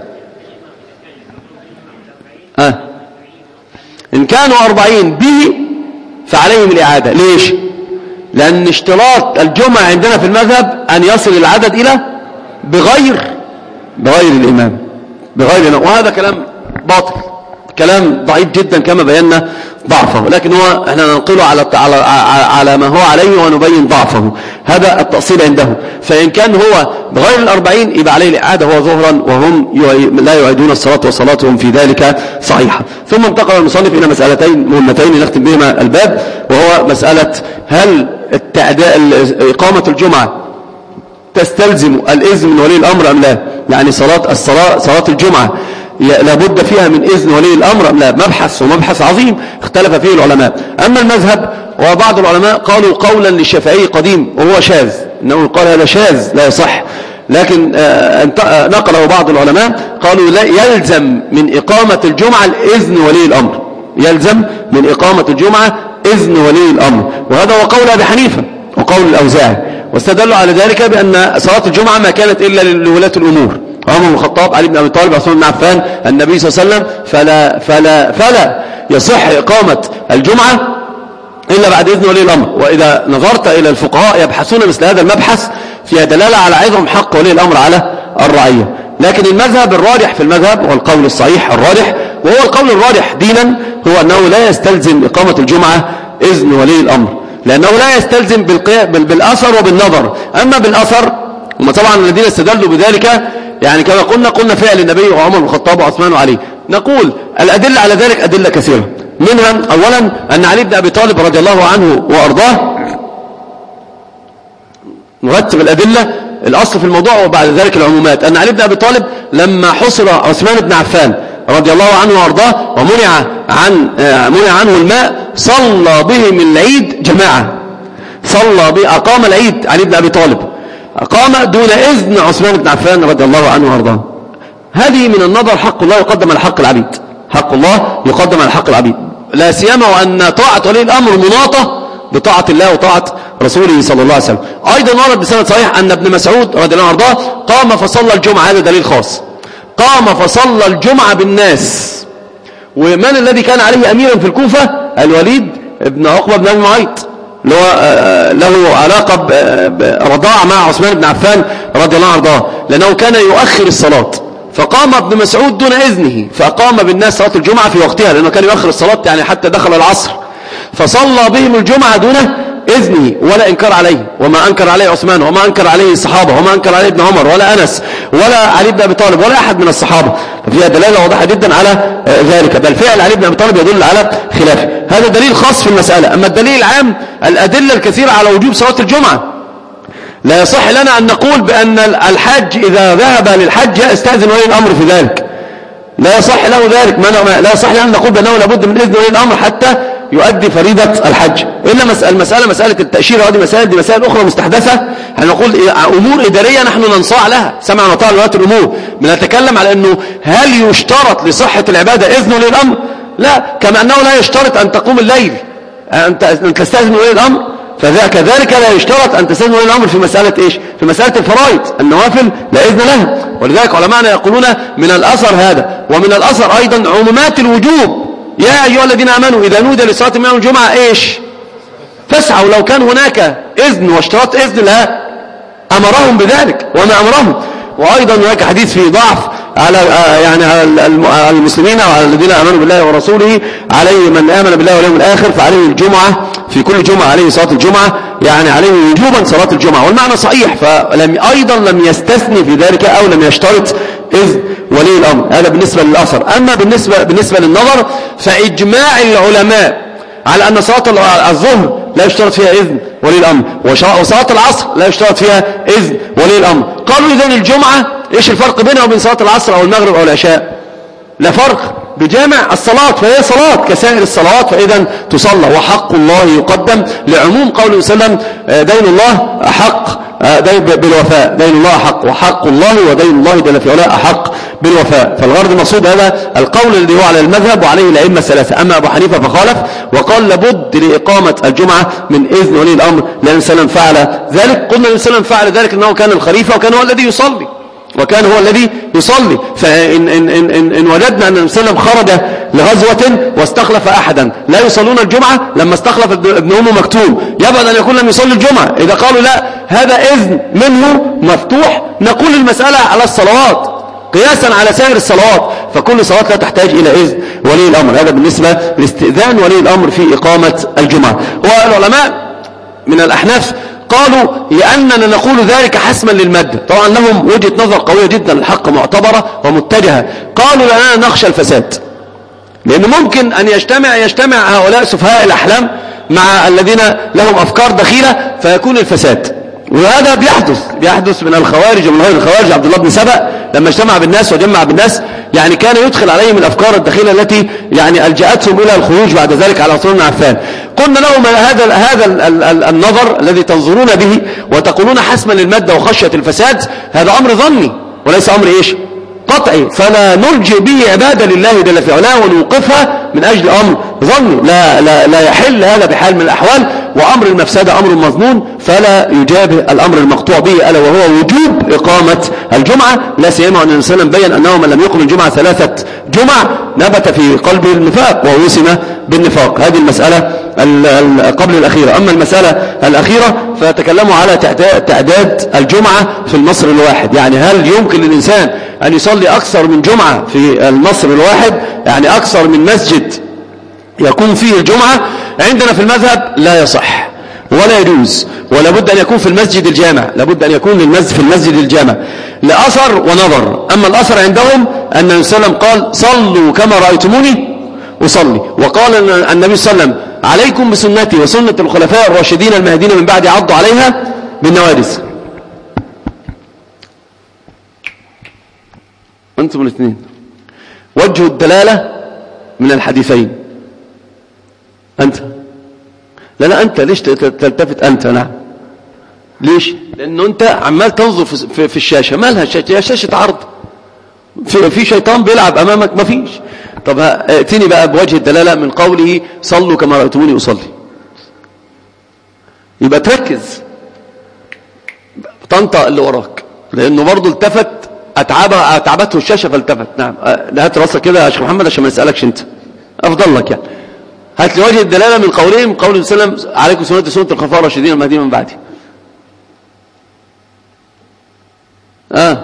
آه. إن كانوا أربعين به فعليهم الإعادة. ليش؟ لأن اشتراط الجمعة عندنا في المذهب أن يصل العدد إلى بغير بغير الإمام، بغير الإمام، وهذا كلام باطل، كلام ضعيف جدا كما بينا ضعفه، لكن هو احنا ننقله على على على ما هو عليه ونبين ضعفه، هذا التأصيل عنده. فإن كان هو بغير الأربعين يبقى عليه الإعادة هو ظهرا، وهم لا يعيدون الصلاة وصلاتهم في ذلك صحيحة. ثم انتقل المصنف إلى مسألتين مهمتين نختم بهما الباب، وهو مسألة هل التعداء إقامة الجمعة تستلزم الإذن من ولي الأمر أم لا؟ يعني صلاة الصلاة صلاة الجمعة لابد فيها من إذن ولي الأمر أم لا؟ مبحث ومبحث عظيم اختلف فيه العلماء. أما المذهب وبعض العلماء قالوا قولا للشافعي قديم وهو شاذ، إنه قال هذا شاذ لا يصح، لكن نقله بعض العلماء قالوا لا يلزم من إقامة الجمعة الإذن ولي الأمر، يلزم من إقامة الجمعة إذن ولي الأمر، وهذا هو قول أبي حنيفة وقول الأوزاعي، واستدلوا على ذلك بأن صلاة الجمعة ما كانت إلا لولاة الأمور، عمر بن الخطاب، علي بن أبي طالب، عثمان بن عفان، النبي صلى الله عليه وسلم، فلا, فلا, فلا يصح إقامة الجمعة إلا بعد إذن ولي الأمر. وإذا نظرت إلى الفقهاء يبحثون مثل هذا المبحث فيها دلالة على عظم حق ولي الأمر على الرعية، لكن المذهب الراجح في المذهب والقول الصحيح الراجح، وهو القول الراجح دينا، هو أنه لا يستلزم إقامة الجمعة إذن ولي الأمر، لأنه لا يستلزم بالأثر وبالنظر. أما بالأثر هم طبعا الذين استدلوا بذلك يعني كما قلنا قلنا فعل النبي وعمر بن الخطاب وعثمان وعلي، نقول الأدلة على ذلك أدلة كثيرة، منها أولا أن علي بن أبي طالب رضي الله عنه وأرضاه، نرتب الأدلة الأصل في الموضوع وبعد ذلك العمومات، أن علي بن أبي طالب لما حصر عثمان بن عفان رضي الله عنه وأرضاه ومنع عن منع عنه الماء صلى بهم العيد جماعة، صلى به أقام العيد علي بن أبي طالب، أقام دون إذن عثمان بن عفان رضي الله عنه وأرضاه. هذه من النظر حق الله يقدم على حق العبيد، حق الله يقدم على حق العبيد، لا سيما وأن طاعة ولي الأمر مناطة بطاعة الله وطاعة رسوله صلى الله عليه وسلم. أيضا ورد بسند صحيح أن ابن مسعود رضي الله عنه وأرضاه قام فصلى الجمعة، هذا دليل خاص، قام فصلى الجمعة بالناس. ومن الذي كان عليه أميرا في الكوفة؟ الوليد بن عقبة بن أبي معيط، اللي هو له علاقة برضاع مع عثمان بن عفان رضي الله عنه وأرضاه، لأنه كان يؤخر الصلاة، فقام ابن مسعود دون إذنه فأقام بالناس صلاة الجمعة في وقتها، لأنه كان يؤخر الصلاة يعني حتى دخل العصر، فصلى بهم الجمعة دون إذنه ولا إنكر عليه، وما أنكر عليه عثمان وما أنكر عليه الصحابة وما أنكر عليه ابن عمر ولا أنس ولا علي بن أبي طالب ولا أحد من الصحابة، ففيها دلالة واضحة جدا على ذلك، بل فعل علي بن أبي طالب يدل على خلافه. هذا دليل خاص في المسألة. أما الدليل العام الأدلة الكثيرة على وجوب صلاة الجمعة، لا يصح لنا أن نقول بأن الحج إذا ذهب للحج يستأذن ولي الأمر في ذلك، لا يصح له ذلك، لا يصح لنا أن نقول بأنه لابد من إذن ولي الأمر حتى يؤدي فريضة الحج، إلا المسألة مسألة التأشيرة، وهذه مسائل دي مسائل أخرى مستحدثة، هنقول أمور إدارية نحن ننصاع لها سمعا وطاعة لولاة الأمور. بنتكلم على أنه هل يشترط لصحة العبادة إذن ولي الأمر؟ لا، كما أنه لا يشترط أن تقوم الليل أن تستأذن ولي الأمر، فكذلك لا يشترط أن تستأذن ولي الأمر في مسألة إيش؟ في مسألة الفرائض النوافل لا إذن لها. ولذلك علماءنا يقولون من الأثر هذا، ومن الأثر أيضا عمومات الوجوب، يا أيها الذين آمنوا إذا نودي لصلاة يوم الجمعة إيش؟ فاسعوا، لو كان هناك إذن واشتراط إذن لها أمرهم بذلك وما أمرهم. وأيضا هناك حديث فيه ضعف على يعني على المسلمين وعلى الذين آمنوا بالله ورسوله، عليه من آمن بالله واليوم الآخر فعليه الجمعة، في كل جمعة عليه صلاة الجمعة، يعني عليه وجوبا صلاة الجمعة، والمعنى صحيح، فلم أيضا لم يستثني في ذلك أو لم يشترط إذن ولي الأمر. هذا بالنسبة للأثر. أما بالنسبة بالنسبة للنظر فإجماع العلماء على أن صلاة الظهر لا يشترط فيها إذن ولي الأمر، وصلاة العصر لا يشترط فيها إذن ولي الأمر. قالوا إذن الجمعة إيش الفرق بينها وبين صلاة العصر أو المغرب أو العشاء؟ لا فرق بجامع الصلاة، فهي صلاة كسائر الصلوات، فإذا تصلى. وحق الله يقدم لعموم قوله صلى الله عليه وسلم دين الله حق دين بالوفاء، دين الله حق، وحق الله ودين الله جل في علاه حق بالوفاء. فالغرض المقصود هذا القول الذي هو على المذهب وعليه الأئمة الثلاثة. أما أبو حنيفة فخالف وقال لابد لإقامة الجمعة من إذن ولي الأمر، لأن سلم فعل ذلك. قلنا لأن سلم فعل ذلك أنه كان الخليفة وكان هو الذي يصلي وكان هو الذي يصلي. فإن إن إن إن إن وجدنا أن النبي صلى الله عليه وسلم خرج لغزوة واستخلف أحدا لا يصلون الجمعة، لما استخلف ابن أم مكتوم يبعد أن يكون لم يصلي الجمعة. إذا قالوا لا هذا إذن منه مفتوح، نقول المسألة على الصلوات قياسا على سائر الصلوات، فكل صلاة لا تحتاج إلى إذن ولي الأمر. هذا بالنسبة لاستئذان ولي الأمر في إقامة الجمعة. والعلماء من الأحناف قالوا لأننا نقول ذلك حسما للمادة، طبعا لهم وجهة نظر قوية جدا، الحق معتبرة ومتجهة. قالوا لأننا نخشى الفساد، لأن ممكن أن يجتمع يجتمع هؤلاء سفهاء الأحلام مع الذين لهم أفكار دخيلة فيكون الفساد. وهذا بيحدث بيحدث من الخوارج ومن غير الخوارج. عبد الله بن سبأ لما اجتمع بالناس وجمع بالناس يعني كان يدخل عليهم الأفكار الدخيلة التي يعني ألجأتهم إلى الخروج بعد ذلك على عثمان بن عفان. قلنا لهم هذا هذا النظر الذي تنظرون به وتقولون حسما للمادة وخشية الفساد هذا أمر ظني وليس أمر إيش قطعي، فلا نرجع به عبادة لله جل في علاه ونوقفها من أجل أمر ظني. لا, لا, لا يحل هذا بحال من الأحوال، وأمر المفسدة أمر مظنون فلا يجابه الأمر المقطوع به، ألا وهو وجوب إقامة الجمعة. لا سيما أن النبي صلى الله عليه وسلم بين أنه من لم يقم الجمعة ثلاثة جمع نبت في قلبه النفاق ووسم بالنفاق. هذه المسألة قبل الأخيرة. أما المسألة الأخيرة فتكلموا على تعداد الجمعة في المصر الواحد، يعني هل يمكن للإنسان أن يصلي أكثر من جمعة في المصر الواحد، يعني أكثر من مسجد يكون فيه الجمعة؟ عندنا في المذهب لا يصح ولا يجوز، ولا بد أن يكون في المسجد الجامع، لابد أن يكون المسجد في المسجد الجامع لأثر ونظر. أما الأثر عندهم أن النبي صلى الله عليه وسلم قال صلوا كما رأيتموني أصلي، وقال النبي صلى الله عليه وسلم عليكم بسنتي وسنة الخلفاء الراشدين المهديين من بعد عضوا عليها بالنواجذ. أنتم الاثنين وجه الدلالة من الحديثين. أنت لا لا أنت ليش تلتفت أنت؟ نعم ليش؟ لأنه أنت عمال تنظر في, في الشاشة. ما لها شاشة؟ يا شاشة عرض، في, في شيطان بيلعب أمامك؟ ما فيش. طب ائتني بقى بوجه الدلالة من قوله صلوا كما رأيتموني أصلي. يبقى تركز طنطا اللي وراك، لأنه برضو التفت أتعبه أتعبته الشاشة فالتفت. نعم هات راسك كده يا شيخ محمد عشان ما نسألكش أنت، أفضل لك يعني. هات لي وجه الدلالة من قولهم قول النبي صلى الله عليه وسلم عليكم سنة سنة الخلفاء الراشدين المهديين من بعدي. آه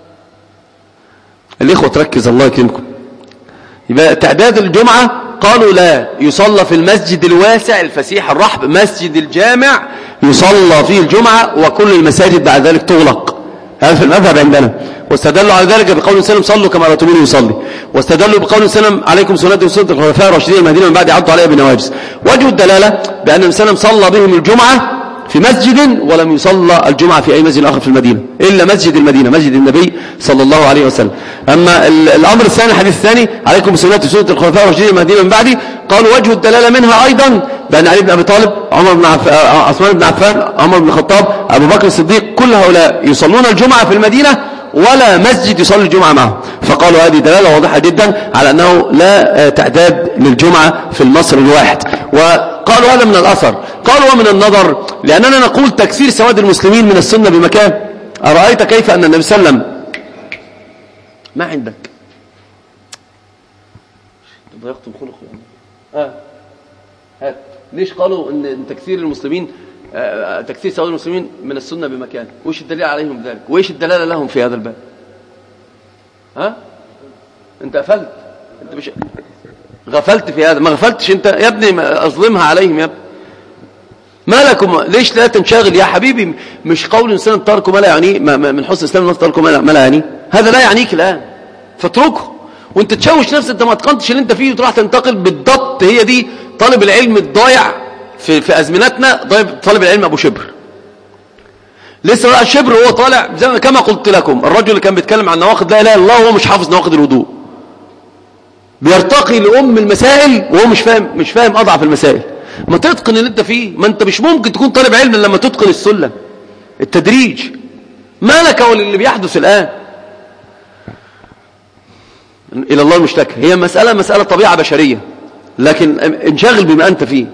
الإخوة تركز الله يكرمكم. يبقى تعداد الجمعة قالوا لا يصلى في المسجد الواسع الفسيح الرحب، مسجد الجامع يصلى فيه الجمعة وكل المساجد بعد ذلك تغلق. هذا في المذهب عندنا. واستدلوا على ذلك بقول وسلم صلوا كما رأيتموني يصلي، واستدلوا بقول وسلم عليكم سنة وسنة الخلفاء الراشدين المهديين من بعد عضوا عليها بالنواجذ. وجه الدلالة بأن النبي صلى الله عليه وسلم صلى بهم الجمعة في مسجد ولم يصلى الجمعة في أي مسجد آخر في المدينة إلا مسجد المدينة، مسجد النبي صلى الله عليه وسلم. أما الأمر الثاني الحديث الثاني عليكم سنة وسنة الخلفاء الراشدين المهديين من بعدي، قالوا وجه الدلالة منها أيضا بأن علي بن أبي طالب، عمر بن عفان، عثمان بن عفان، عمر بن الخطاب، أبو بكر الصديق، كل هؤلاء يصلون الجمعة في المدينة ولا مسجد يصلي الجمعة معه. فقالوا هذه دلالة واضحة جدا على أنه لا تعداد للجمعة في المصر الواحد. وقالوا هذا من الأثر. قالوا ومن النظر، لأننا نقول تكثير سواد المسلمين من السنة بمكان. أرأيت كيف أن النبي صلى الله عليه وسلم ما عندك ضيقتم خلقه آه. هات ليش قالوا أن تكثير المسلمين آه تكثير سواد المسلمين من السنة بمكان؟ وإيش الدليل عليهم ذلك؟ وإيش الدلالة لهم في هذا الباب؟ ها أنت قفلت، أنت مش غفلت في هذا؟ ما غفلتش أنت يا ابني، أظلمها عليهم يا ابني. ما لكم ليش لا تنشغل يا حبيبي؟ مش قول إنسان تركوا ما لا يعنيه، من حسن إسلام الناس تركوا ما لا يعنيه، هذا لا يعنيك الآن فاتركه. وانت تشوش نفسك انت ما اتقنتش اللي انت فيه وتروح تنتقل بالضبط. هي دي طالب العلم الضايع في, في أزمنتنا، طالب العلم أبو شبر. لسه بقى الشبر وهو طالع زي كما قلت لكم، الرجل اللي كان بيتكلم عن نواقض لا إله إلا الله وهو مش حافظ نواقض الوضوء. بيرتقي لأم المسائل وهو مش فاهم مش فاهم أضعف المسائل. ما تتقن اللي انت فيه، ما انت مش ممكن تكون طالب علم لما تتقن السلم التدريج. ما لك وللي بيحدث الآن؟ إلى الله المشتكى. هي مسألة مسألة طبيعة بشرية، لكن انشغل بما أنت فيه.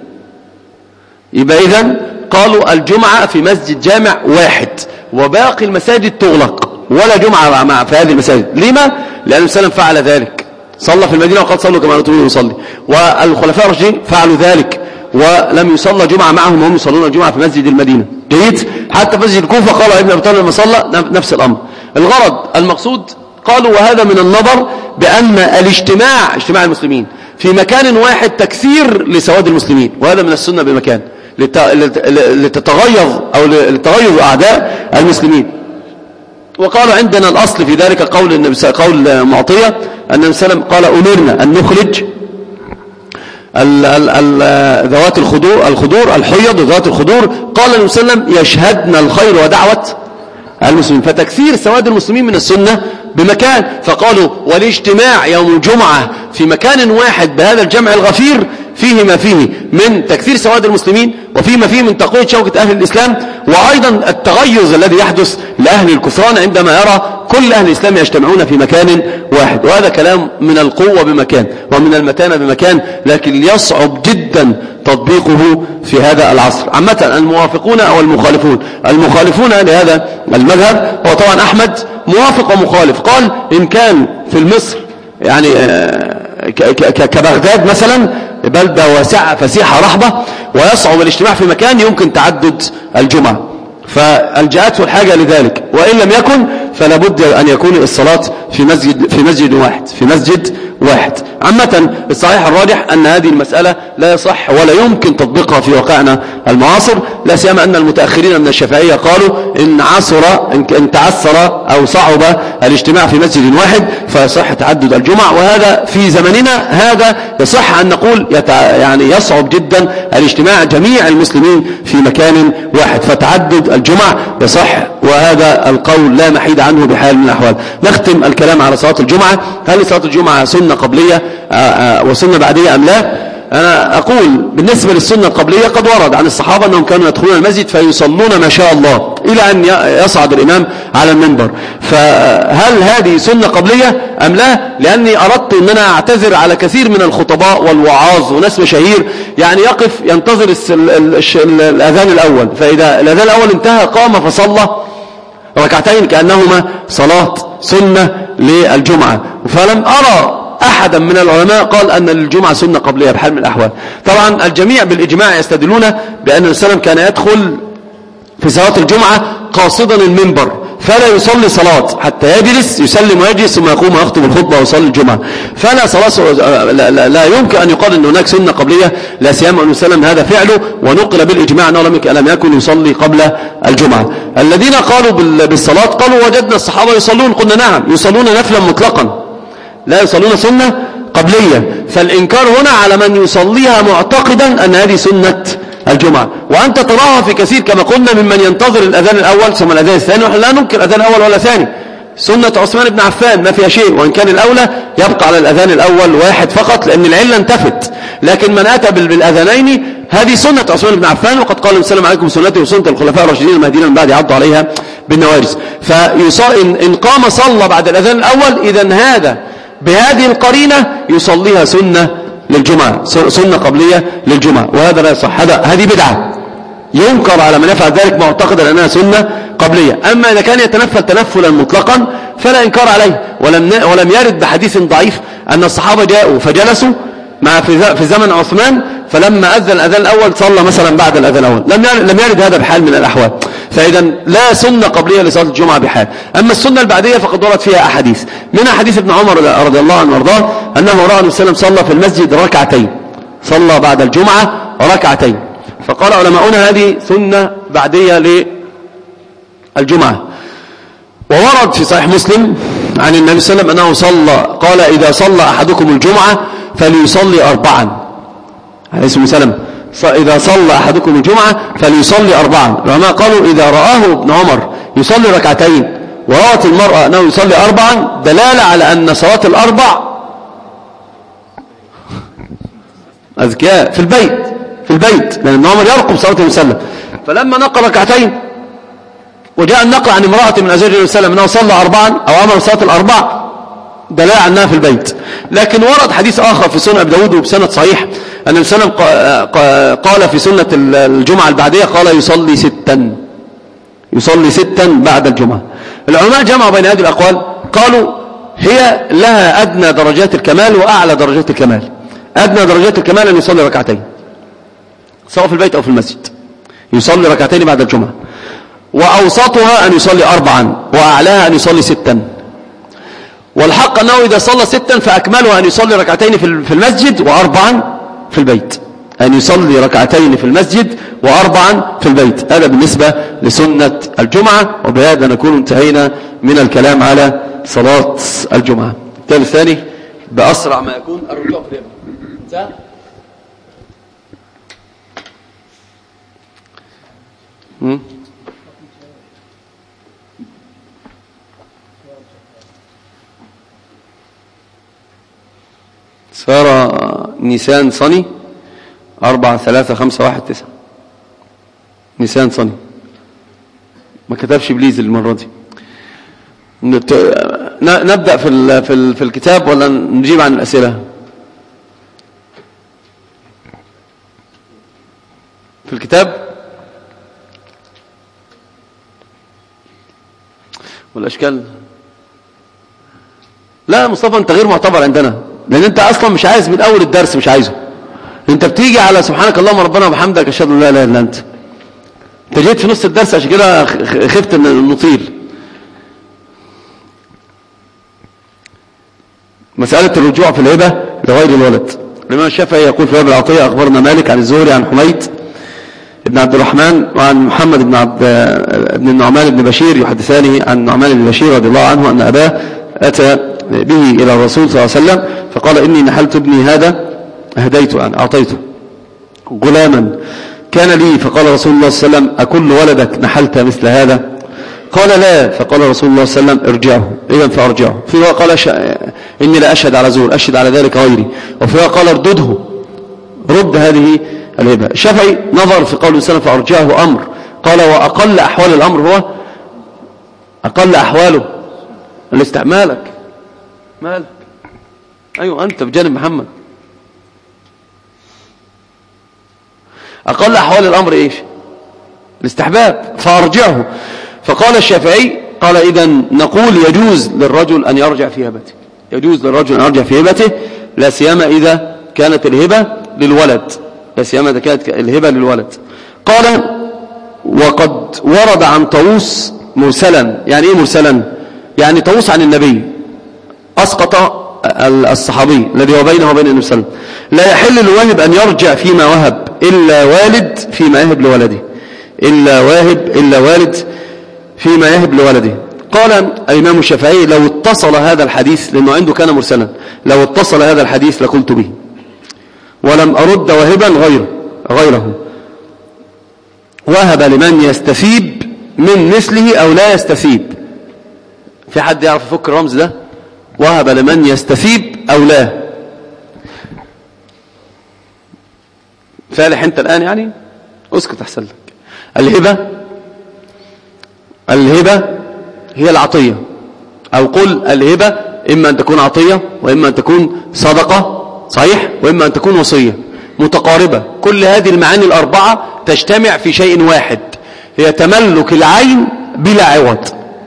يبقى إذن قالوا الجمعة في مسجد جامع واحد وباقي المساجد تغلق، ولا جمعة مع في هذه المساجد. لما؟ لأن السلام فعل ذلك، صلى في المدينة وقد صلوا كما نتمنى يصلي، والخلفاء الراشدين فعلوا ذلك ولم يصلى جمعة معهم وهم يصلون الجمعة في مسجد المدينة. جيد؟ حتى في مسجد الكوفة قال ابن أبي طالب لما صلى نفس الأمر. الغرض المقصود قالوا وهذا من النظر بأن الاجتماع اجتماع المسلمين في مكان واحد تكثير لسواد المسلمين، وهذا من السنة بمكان لتتغيظ أو لتغيظ أعداء المسلمين. وقالوا عندنا الأصل في ذلك قول النبي قول معطية أن النبي صلى الله عليه وسلم قال أمرنا أن نخرج ال ال ال ذوات الخدور الخدور الحيض ذوات الخدور، قال النبي صلى الله عليه وسلم يشهدن الخير ودعوة المسلمين. فتكثير سواد المسلمين من السنة بمكان، فقالوا والاجتماع يوم الجمعة في مكان واحد بهذا الجمع الغفير فيه ما فيه من تكثير سواد المسلمين، وفيه ما فيه من تقوية شوكة أهل الإسلام، وأيضا التغيظ الذي يحدث لأهل الكفران عندما يرى كل أهل الإسلام يجتمعون في مكان واحد. وهذا كلام من القوة بمكان ومن المتانة بمكان، لكن يصعب جدا تطبيقه في هذا العصر. عامة الموافقون أو المخالفون المخالفون لهذا المذهب هو طبعا أحمد موافق ومخالف. قال إن كان في مصر يعني كبغداد مثلا بلدة واسعة فسيحة رحبة ويصعب الاجتماع في مكان يمكن تعدد الجمعة، فالجاءته الحاجة لذلك، وإن لم يكن فلا بد أن يكون الصلاة في مسجد في مسجد واحد في مسجد واحد. عامة الصحيح الراجح أن هذه المسألة لا يصح ولا يمكن تطبيقها في واقعنا المعاصر، لا سيما أن المتأخرين من الشافعية قالوا إن عصر إن تعسر أو صعب الاجتماع في مسجد واحد فيصح تعدد الجمع، وهذا في زمننا هذا يصح أن نقول يعني يصعب جدا الاجتماع جميع المسلمين في مكان واحد، فتعدد الجمع يصح، وهذا القول لا محيد عنه بحال من الأحوال. نختم الكلام على صلاة الجمعة. هل صلاة الجمعة سنة قبلية وسنة بعدية أم لا؟ أنا أقول بالنسبة للسنة القبلية قد ورد عن الصحابة أنهم كانوا يدخلون المسجد فيصلون ما شاء الله إلى أن يصعد الإمام على المنبر. فهل هذه سنة قبلية أم لا؟ لأني أردت أن أنا أعتذر على كثير من الخطباء والوعاظ وناس مشاهير يعني يقف ينتظر الأذان الأول، فإذا الأذان الأول انتهى قام فصلى ركعتين كأنهما صلاة سنة للجمعة، فلم أرى أحدا من العلماء قال أن الجمعة سنة قبلية بحال من الأحوال. طبعا الجميع بالإجماع يستدلون بأن السلام كان يدخل في صلاة الجمعة قاصدا المنبر فلا يصلي صلاة حتى يجلس يسلم ويجلس ثم يقوم ويخطب الخطبة ويصلي الجمعة، فلا صلاة لا, لا, لا يمكن أن يقال أن هناك سنة قبلية، لا سيما أن وسلم هذا فعله ونقل بالإجماع أنه لم يكن يصلي قبل الجمعة. الذين قالوا بالصلاة قالوا وجدنا الصحابة يصلون، قلنا نعم يصلون نفلا مطلقا لا يصلون سنة قبلية، فالإنكار هنا على من يصليها معتقدا أن هذه سنة الجمعة، وأنت تراها في كثير كما قلنا ممن ينتظر الأذان الأول ثم الأذان الثاني، ونحن لا ننكر الأذان الأول ولا ثاني، سنة عثمان بن عفان ما فيها شيء، وإن كان الأولى يبقى على الأذان الأول واحد فقط لأن العلة انتفت، لكن من أتى بالأذانين هذه سنة عثمان بن عفان، وقد قال السلام عليكم سنتي وسنة الخلفاء الراشدين المهديين من بعد يعضوا عليها بالنوارز. فإن قام صلى بعد الأذان الأول إذن هذا بهذه القرينة يصليها سنة للجمعة، سنة قبلية للجمعة، وهذا لا يصح، هذا هذه بدعة ينكر على من يفعل ذلك معتقدا أنها سنة قبلية. أما إذا كان يتنفل تنفلا مطلقا فلا إنكار عليه، ولم ولم يرد بحديث ضعيف أن الصحابة جاءوا فجلسوا مع في زمن عثمان فلما أذن الأذان الأول صلى مثلا بعد الأذان الأول، لم لم يرد هذا بحال من الأحوال، فإذا لا سنة قبلية لصلاة الجمعة بحال. أما السنة البعدية فقد ورد فيها أحاديث، منها حديث ابن عمر رضي الله عنه وارضاه أنه رأى النبي صلى الله عليه وسلم صلى في المسجد ركعتين، صلى بعد الجمعة ركعتين، فقال علماؤنا هذه سنة بعدية للجمعة. وورد في صحيح مسلم عن النبي صلى الله عليه وسلم أنه صلى قال إذا صلى أحدكم الجمعة فليصلي أربعا، عليه الصلاة والسلام إذا صلى أحدكم الجمعة فليصلي أربعا. العلماء قالوا إذا رآه ابن عمر يصلي ركعتين ورأت المرأة أنه يصلي أربعا دلالة على أن صلاة الأربع أذكياء في البيت في البيت لأن ابن عمر يرقب صلاة النبي صلى الله عليه وسلم. فلما نقل ركعتين وجاء النقل عن امرأة من أزواج النبي صلى الله عليه وسلم أنه صلى أربعا أو عمل صلاة الأربع دلالة عنها في البيت. لكن ورد حديث آخر في سنة أبي داود وبسند صحيح أن النبي صلى الله عليه وسلم قال في سنة الجمعة البعدية قال يصلي ستا يصلي ستا بعد الجمعة. العلماء جمعوا بين هذه الأقوال قالوا هي لها أدنى درجات الكمال وأعلى درجات الكمال. أدنى درجات الكمال أن يصلي ركعتين سواء في البيت أو في المسجد يصلي ركعتين بعد الجمعة، وأوسطها أن يصلي أربعا وأعلاها أن يصلي ستا. والحق أنه إذا صلى ستا فأكملها أن يصلي ركعتين في المسجد وأربعا في البيت، أن يصلي ركعتين في المسجد وأربعا في البيت. هذا بالنسبة لسنة الجمعة. وبهذا نكون انتهينا من الكلام على صلاة الجمعة. التالي الثاني بأسرع ما يكون الرجوع في اليمين. سارة نيسان صني أربعة ثلاثة خمسة واحد تسعة. نيسان صني ما كتبش بليز المرة دي. نبدأ في في في الكتاب ولا نجيب عن الأسئلة؟ في الكتاب والأشكال. لا مصطفى أنت غير معتبر عندنا لأن أنت أصلا مش عايز من أول الدرس، مش عايزه. أنت بتيجي على سبحانك اللهم ربنا وبحمدك أشهد أن لا إله إلا أنت. أنت جيت في نص الدرس عشان كده خفت أن نطيل. مسألة الرجوع في الهبة لغير الولد. الإمام الشافعي يقول في باب العطية أخبرنا مالك عن الزهري عن حميد ابن عبد الرحمن وعن محمد بن عبد ابن النعمان بن بشير يحدثاني عن النعمان بن بشير رضي الله عنه أن أباه أتى به إلى الرسول صلى الله عليه وسلم فقال إني نحلت ابني هذا أهديته أن أعطيته غلاما كان لي. فقال رسول الله صلى الله عليه وسلم أكل ولدك نحلت مثل هذا؟ قال لا. فقال رسول الله صلى الله عليه وسلم ارجعه. إذن فأرجعه. في رواية قال إني لا أشهد على زور أشهد على ذلك غيري. وفي رواية قال اردده رد هذه الهبة. الشافعي نظر في قول السلام فأرجعه أمر. قال وأقل أحوال الأمر هو أقل أحواله الاستعمالك مالك. أيوة أنت بجانب محمد. أقل أحوال الأمر إيش؟ الاستحباب. فأرجعه. فقال الشافعي قال إذن نقول يجوز للرجل أن يرجع في هبته. يجوز للرجل أن يرجع في هبته لا سيما إذا كانت الهبة للولد لا سيما إذا كانت الهبة للولد. قال وقد ورد عن طاووس مرسلا. يعني إيه مرسلا؟ يعني طاووس عن النبي أسقط الصحابي الذي هو بينه وبين النبي صلى الله عليه وسلم. لا يحل للواهب أن يرجع فيما وهب إلا والد فيما يهب لولده إلا واهب إلا والد فيما يهب لولده. قال الإمام الشافعي لو اتصل هذا الحديث لأنه عنده كان مرسلا لو اتصل هذا الحديث لقلت به ولم أرد واهبا غيره غيره وهب لمن يستثيب من مثله أو لا يستثيب. في حد يعرف يفك الرمز ده؟ وهب لمن يستثيب أو لا. فالح أنت الآن يعني اسكت أحسن لك. الهبة الهبة هي العطية أو قل الهبة إما أن تكون عطية وإما أن تكون صدقة صحيح وإما أن تكون وصية متقاربة. كل هذه المعاني الأربعة تجتمع في شيء واحد هي تملك العين بلا عوض.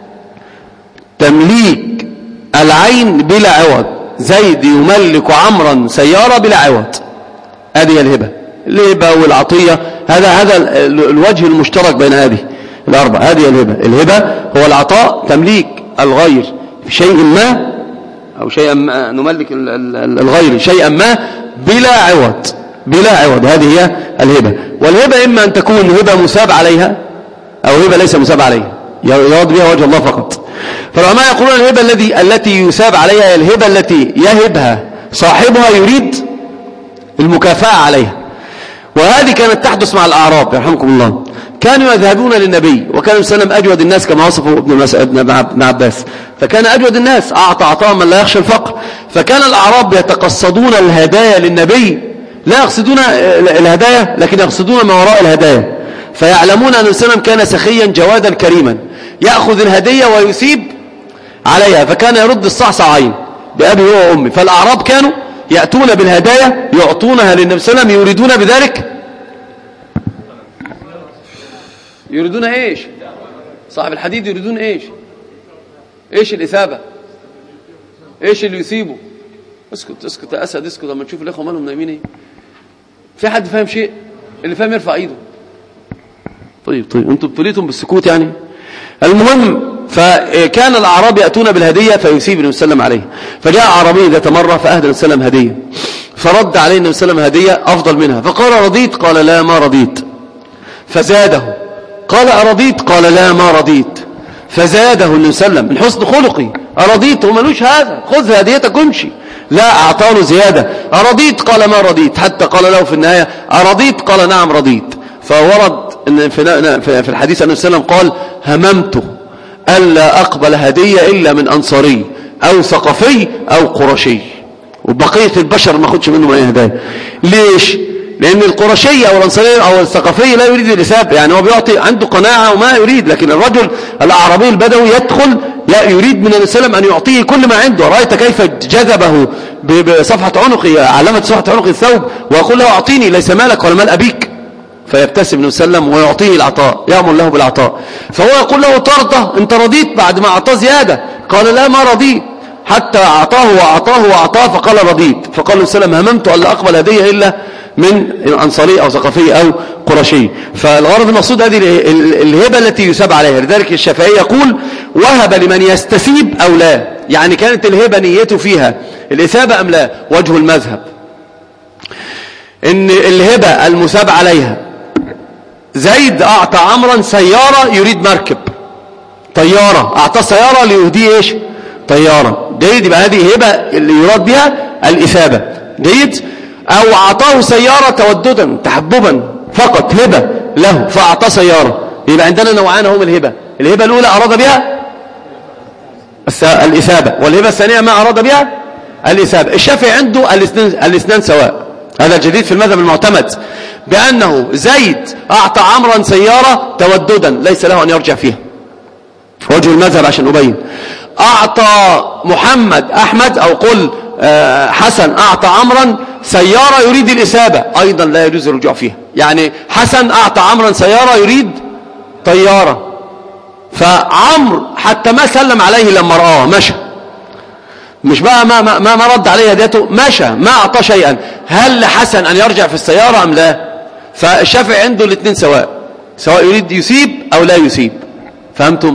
تمليك العين بلا عوض. زيد يملك عمرا سيارة بلا عوض. هذه الهبة. الهبة والعطية هذا هذا الوجه المشترك بين هذه الأربع. هذه الهبة. الهبة هو العطاء تمليك الغير في شيء ما أو شيئا ما نملك الغير شيئا ما بلا عوض بلا عوض. هذه هي الهبة. والهبة إما أن تكون هبة مساب عليها أو هبة ليس مساب عليها يراد بها وجه الله فقط. فالعلماء يقولون الهبة الذي التي يساب عليها هي الهبة التي يهبها صاحبها يريد المكافأة عليها. وهذه كانت تحدث مع الأعراب يرحمكم الله. كانوا يذهبون للنبي وكان وسلم أجود الناس كما وصفه ابن, ابن عباس. فكان أجود الناس أعطى عطاء من لا يخشى الفقر. فكان الأعراب يتقصدون الهدايا للنبي لا يقصدون الهدايا لكن يقصدون ما وراء الهدايا، فيعلمون أن السلام كان سخيا جوادا كريما يأخذ الهدية ويثيب عليها، فكان يرد الصعصعين بأبي هو وأمي. فالأعراب كانوا يأتون بالهدايا يعطونها للنبي صلى الله عليه وسلم يريدون بذلك يريدون ايش؟ صاحب الحديد يريدون ايش؟ ايش الإثابة؟ ايش اللي يثيبه؟ اسكت اسكت يا أسد اسكت لما تشوف الإخوة مالهم نايمين ايه. في حد فاهم شيء؟ اللي فاهم يرفع ايده. طيب طيب انتم ابتليتم بالسكوت يعني. المهم فكان الأعراب يأتون بالهدية فيثيب النبي صلى الله عليه وسلم عليه. فجاء أعرابي ذات مرة فأهدى النبي صلى الله عليه وسلم هدية، فرد عليه النبي صلى الله عليه وسلم هدية أفضل منها، فقال رضيت؟ قال لا ما رضيت، فزاده. قال أرضيت؟ قال لا ما رضيت، فزاده النبي صلى الله عليه وسلم من حسن خلقي. أرضيت وملوش هذا، خذ هديتك وامشي، لا أعطاه زيادة. أرضيت؟ قال ما رضيت، حتى قال له في النهاية أرضيت؟ قال نعم رضيت. فورد في الحديث النبي صلى الله عليه وسلم قال هممت ألا أقبل هدية إلا من أنصاري أو ثقفي أو قرشي، وبقية البشر ما أخذش منهم أي هدايا. ليش؟ لأن القرشي أو الأنصاري أو الثقفي لا يريد الإثابة، يعني هو بيعطي عنده قناعة وما يريد. لكن الرجل الأعرابي البدوي يدخل يريد من النبي صلى الله عليه وسلم أن يعطيه كل ما عنده. رأيت كيف جذبه بصفحة عنقه، علامة صفحة عنق الثوب، ويقول له أعطيني ليس مالك ولا مال أبيك، فيبتسم النبي صلى الله عليه وسلم ويعطيه العطاء، يأمر له بالعطاء. فهو يقول له ترضى؟ أنت رضيت بعد ما أعطاه زيادة؟ قال لا ما رضيت، حتى أعطاه وأعطاه وأعطاه فقال رضيت. فقال النبي صلى الله عليه وسلم هممت ألا أقبل هدية إلا من أنصاري أو ثقفي أو قرشي. فالغرض المقصود هذه الهبة التي يثاب عليها. لذلك الشافعي يقول وهب لمن يستثيب أو لا، يعني كانت الهبة نيته فيها الإثابة أم لا. وجه المذهب إن الهبة المثاب عليها، زيد أعطى عمرا سيارة يريد مركب، طيارة أعطى سيارة ليهديه إيش؟ طيارة. جيد، يبقى هذه هبة اللي يراد بها الإثابة. جيد. أو أعطاه سيارة توددا تحببا فقط هبة له فأعطاه سيارة. يبقى عندنا نوعان هم الهبة. الهبة الأولى أراد بها الإثابة، والهبة الثانية ما أراد بها الإثابة. الشافعي عنده الاثنان سواء. هذا الجديد في المذهب المعتمد، بأنه زيد أعطى عمرا سيارة توددا ليس له أن يرجع فيها. وجه المذهب عشان أبين، أعطى محمد أحمد أو قل حسن أعطى عمرا سيارة يريد الإثابة، أيضا لا يجوز الرجوع فيها. يعني حسن أعطى عمرا سيارة يريد طيارة، فعمر حتى ما سلم عليه لما رآه مشى، مش بقى ما, ما, ما رد عليه هديته، مشى ما أعطى شيئا. هل لحسن أن يرجع في السيارة أم لا؟ فالشافعي عنده الاثنين سواء، سواء يريد يثيب أو لا يثيب. فهمتم؟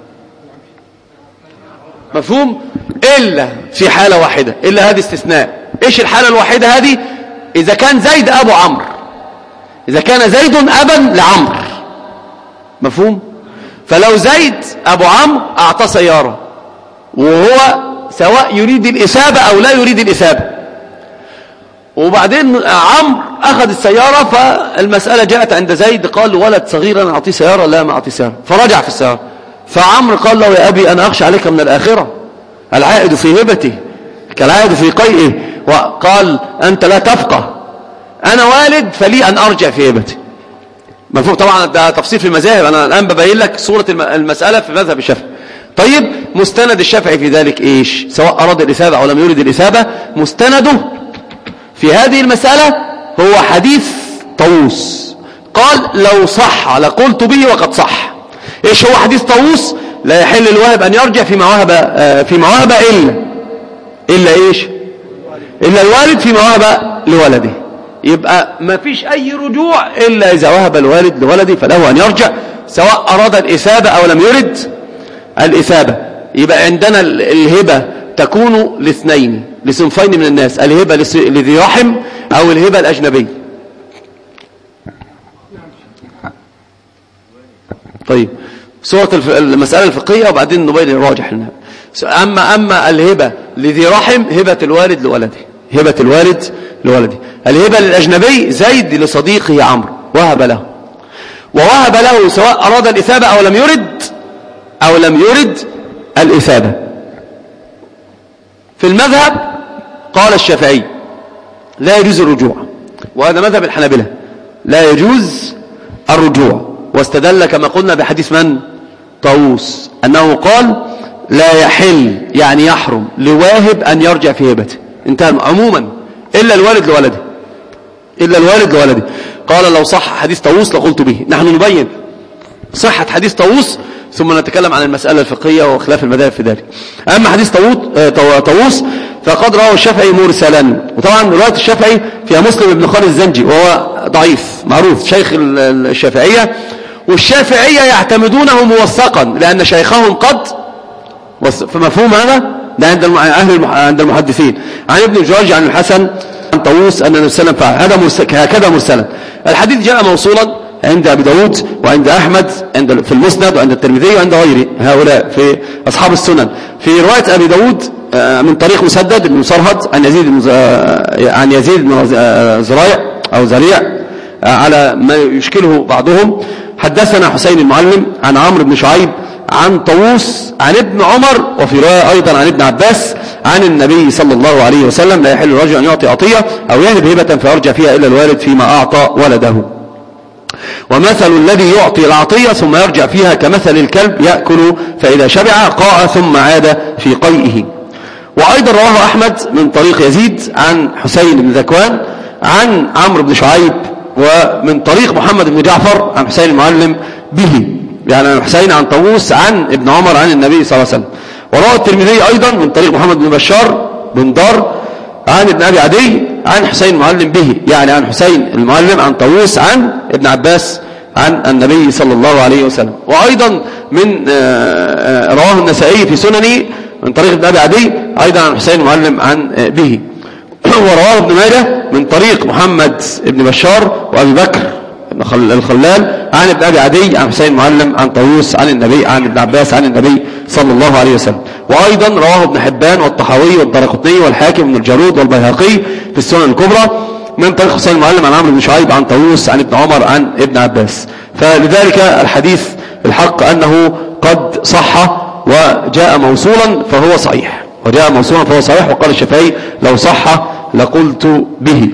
مفهوم؟ إلا في حالة واحدة، إلا هذه استثناء. إيش الحالة الواحدة هذه؟ إذا كان زيد أبو عمرو، إذا كان زيد أبا لعمرو. مفهوم؟ فلو زيد أبو عمرو أعطى سيارة وهو سواء يريد الإثابة أو لا يريد الإثابة، وبعدين عمرو أخذ السيارة، فالمسألة جاءت عند زيد قال ولد صغير أنا أعطيه سيارة؟ لا ما أعطيه سيارة. فرجع في السيارة، فعمرو قال له يا أبي أنا أخشى عليك من الآخرة، العائد في هبته كالعائد في قيئه، وقال أنت لا تفقه، أنا والد فلي أن أرجع في هبتي. مفهوم؟ طبعا ده تفصيل في المذاهب، أنا الآن ببين لك صورة المسألة في مذهب الشافعي. طيب مستند الشافعي في ذلك إيش؟ سواء أراد الإثابة أو لم يرد الإثابة، مستنده في هذه المسألة هو حديث طاووس. قال لو صح لقلت به وقد صح. إيش هو حديث طاووس؟ لا يحل الواهب أن يرجع في مواهب في مواهب إلا إلا إيش؟ إلا الوالد في مواهب لولده. يبقى ما فيش أي رجوع إلا إذا وهب الوالد لولده فله أن يرجع، سواء أراد الإثابة أو لم يرد الإثابة. يبقى عندنا الهبة تكون لاثنين لصنفين من الناس، الهبة لذي رحم أو الهبة الأجنبي. طيب صورة المسألة الفقهية وبعدين نبين الراجح لنا. أما أما الهبة لذي رحم هبة الوالد لولده، هبة الوالد لولده. الهبة للأجنبي زيد لصديقه عمرو وهب له، ووهب له سواء أراد الإثابة أو لم يرد أو لم يرد الإثابة. في المذهب قال الشافعي لا يجوز الرجوع، وهذا مذهب الحنابلة، لا يجوز الرجوع، واستدل كما قلنا بحديث من؟ طاووس، أنه قال لا يحل يعني يحرم لواهب أن يرجع في هبته، انتهى عموما إلا الوالد لولده، إلا الوالد لولده. قال لو صح حديث طاووس لقلت به. نحن نبين صحة حديث طاووس ثم نتكلم عن المسألة الفقهية وخلاف المذاهب في ذلك. أما حديث طاووس فقد رواه الشافعي مرسلا، وطبعا رواية الشافعي فيها مسلم بن خالد الزنجي وهو ضعيف معروف شيخ الشافعية، والشافعية يعتمدونه موثقا لأن شيخهم قد فمفهوم هذا ده عند أهل عند المحدثين. عن ابن جريج عن الحسن عن طاووس أن النبي صلى الله عليه وسلم فعل هكذا مرسلا. الحديث جاء موصولا عند أبي داود وعند أحمد عند في المسند وعند الترمذي وعند غيره هؤلاء في أصحاب السنن. في رواية أبي داود من طريق مسدد بن مسرهد عن يزيد بن عن يزيد بن زريع أو زريع على ما يشكله بعضهم. حدثنا حسين المعلم عن عمرو بن شعيب عن طاووس عن ابن عمر، وفي رواية أيضا عن ابن عباس عن النبي صلى الله عليه وسلم لا يحل الرجل أن يعطي عطية أو يهب هبة فيرجع فيها إلا الوالد فيما أعطى ولده. ومثل الذي يعطي العطية ثم يرجع فيها كمثل الكلب يأكل فإذا شبع قاء ثم عاد في قيئه. وأيضا رواه أحمد من طريق يزيد عن حسين بن ذكوان عن عمرو بن شعيب، ومن طريق محمد بن جعفر عن حسين المعلم به، يعني عن حسين عن طاووس عن ابن عمر عن النبي صلى الله عليه وسلم. ورواه الترمذي أيضا من طريق محمد بن بشار بن دار عن ابن أبي عدي عن حسين المعلم به، يعني عن حسين المعلم عن طاووس عن ابن عباس عن النبي صلى الله عليه وسلم. وأيضا من رواه النسائي في سننه من طريق ابن أبي عدي أيضا عن حسين المعلم عن به. ورواه ابن ماجه من طريق محمد بن بشار وأبي بكر الخلال عن ابن أبي عدي عن حسين المعلم عن طاووس عن النبي عن ابن عباس عن النبي صلى الله عليه وسلم. وأيضا رواه ابن حبان والطحاوي والدارقطني والحاكم بن الجارود والبيهقي في السنن الكبرى من طريق حسين المعلم عن عمرو بن شعيب عن طاووس عن ابن عمر عن ابن عباس. فلذلك الحديث الحق أنه قد صح وجاء موصولا فهو صحيح، وجاء موصولا فهو صحيح. وقال الشافعي لو صح لقلت به.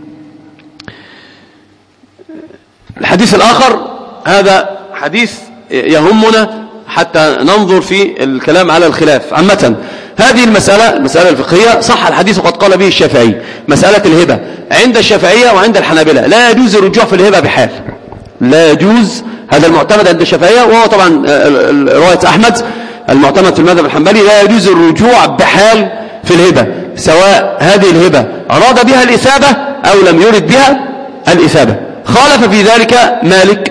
الحديث الآخر هذا حديث يهمنا حتى ننظر في الكلام على الخلاف. عامة هذه المسألة المسألة الفقهية صح الحديث وقد قال به الشافعي. مسألة الهبة عند الشافعية وعند الحنابلة لا يجوز الرجوع في الهبة بحال، لا يجوز، هذا المعتمد عند الشافعية، وهو طبعا رواية أحمد المعتمد في المذهب الحنبلي، لا يجوز الرجوع بحال في الهبة، سواء هذه الهبة أراد بها الإثابة أو لم يرد بها الإثابة. خالف في ذلك مالك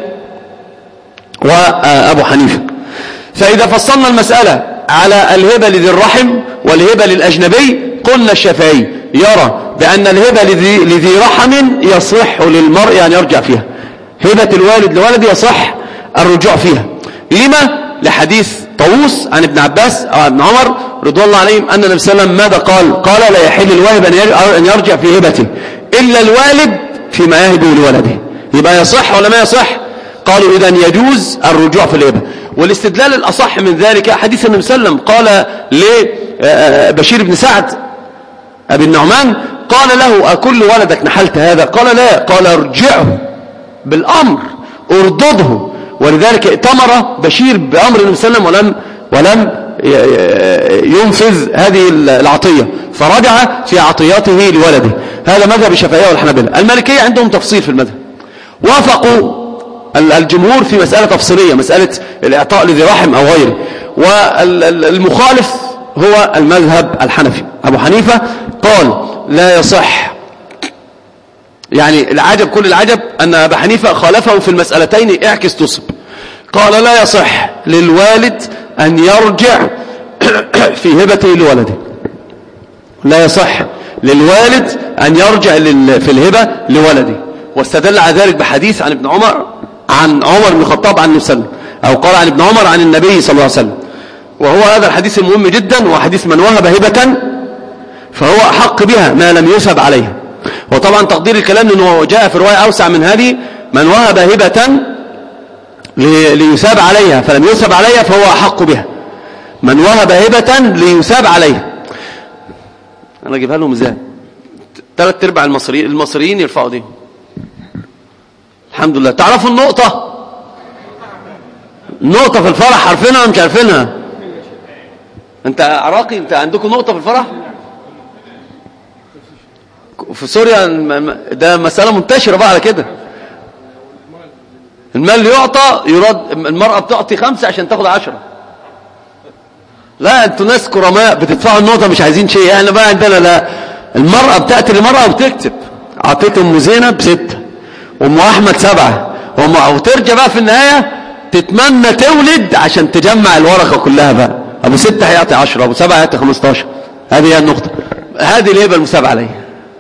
وأبو حنيفة. فإذا فصلنا المسألة على الهبة لذي الرحم والهبة للأجنبي قلنا الشافعي يرى بأن الهبة لذي, لذي رحم يصح للمرء أن يرجع فيها، هبة الوالد لولد يصح الرجوع فيها. لما؟ لحديث طاووس عن ابن عباس أو ابن عمر رضوان الله عليهم أن النبي صلى الله عليه وسلم ماذا قال؟ قال لا يحل الواهب أن يرجع في هبته إلا الوالد فيما يهب لولده. يبقى يصح ولا ما يصح؟ قالوا إذن يجوز الرجوع في الهبة. والاستدلال الأصح من ذلك حديث النبي صلى الله عليه وسلم قال لبشير بن سعد أبي النعمان قال له أكل ولدك نحلت هذا؟ قال لا، قال ارجعه بالأمر اردده. ولذلك ائتمر بشير بأمر النبي صلى الله عليه وسلم ولم ولم ينفذ هذه العطية، فرجع في عطياته لولده. هذا مذهب الشافعية والحنابلة. المالكية عندهم تفصيل في المذهب، وافقوا الجمهور في مسألة تفصيلية، مسألة الإعطاء لذي رحم أو غيره. والمخالف هو المذهب الحنفي. أبو حنيفة قال لا يصح، يعني العجب كل العجب أن أبو حنيفة خالفه في المسألتين اعكس تصب. قال لا يصح للوالد أن يرجع في هبته لولده، لا يصح للوالد أن يرجع في الهبة لولده. واستدل على ذلك بحديث عن ابن عمر عن عمر بن الخطاب عن النبي صلى الله عليه وسلم، أو قال عن ابن عمر عن النبي صلى الله عليه وسلم. وهو هذا الحديث المهم جدا، وحديث من وهب هبة فهو أحق بها ما لم يثب عليها. وطبعا تقدير الكلام لأنه جاء في رواية أوسع من هذه، من وهب هبة ليثاب عليها فلم يثب عليها فهو أحق بها. من وهب هبة ليثاب عليها، أنا أجيبها لهم إزاي؟ ثلاث أرباع المصريين المصريين يرفعوا دي الحمد لله. تعرفوا النقطة؟ نقطة في الفرح عارفينها ولا مش عارفينها؟ انت عراقي، انت عندكم نقطة في الفرح؟ في سوريا ده مسألة منتشرة بقى على كده. المال يعطى يراد، المرأة بتعطي خمسة عشان تاخد عشرة. لا انتوا ناس كرماء بتدفعوا النقطة مش عايزين شيء. احنا بقى عندنا لا، المرأة بتأتي للمرأة وبتكتب اعطيت ام زينب ستة وام احمد سبعة وترجع بقى في النهاية تتمنى تولد عشان تجمع الورقة كلها بقى. ابو ستة هيعطي عشرة، ابو سبعة هيعطي خمستاشر. هذه هي النقطة، هذه الهبة المساب عليها.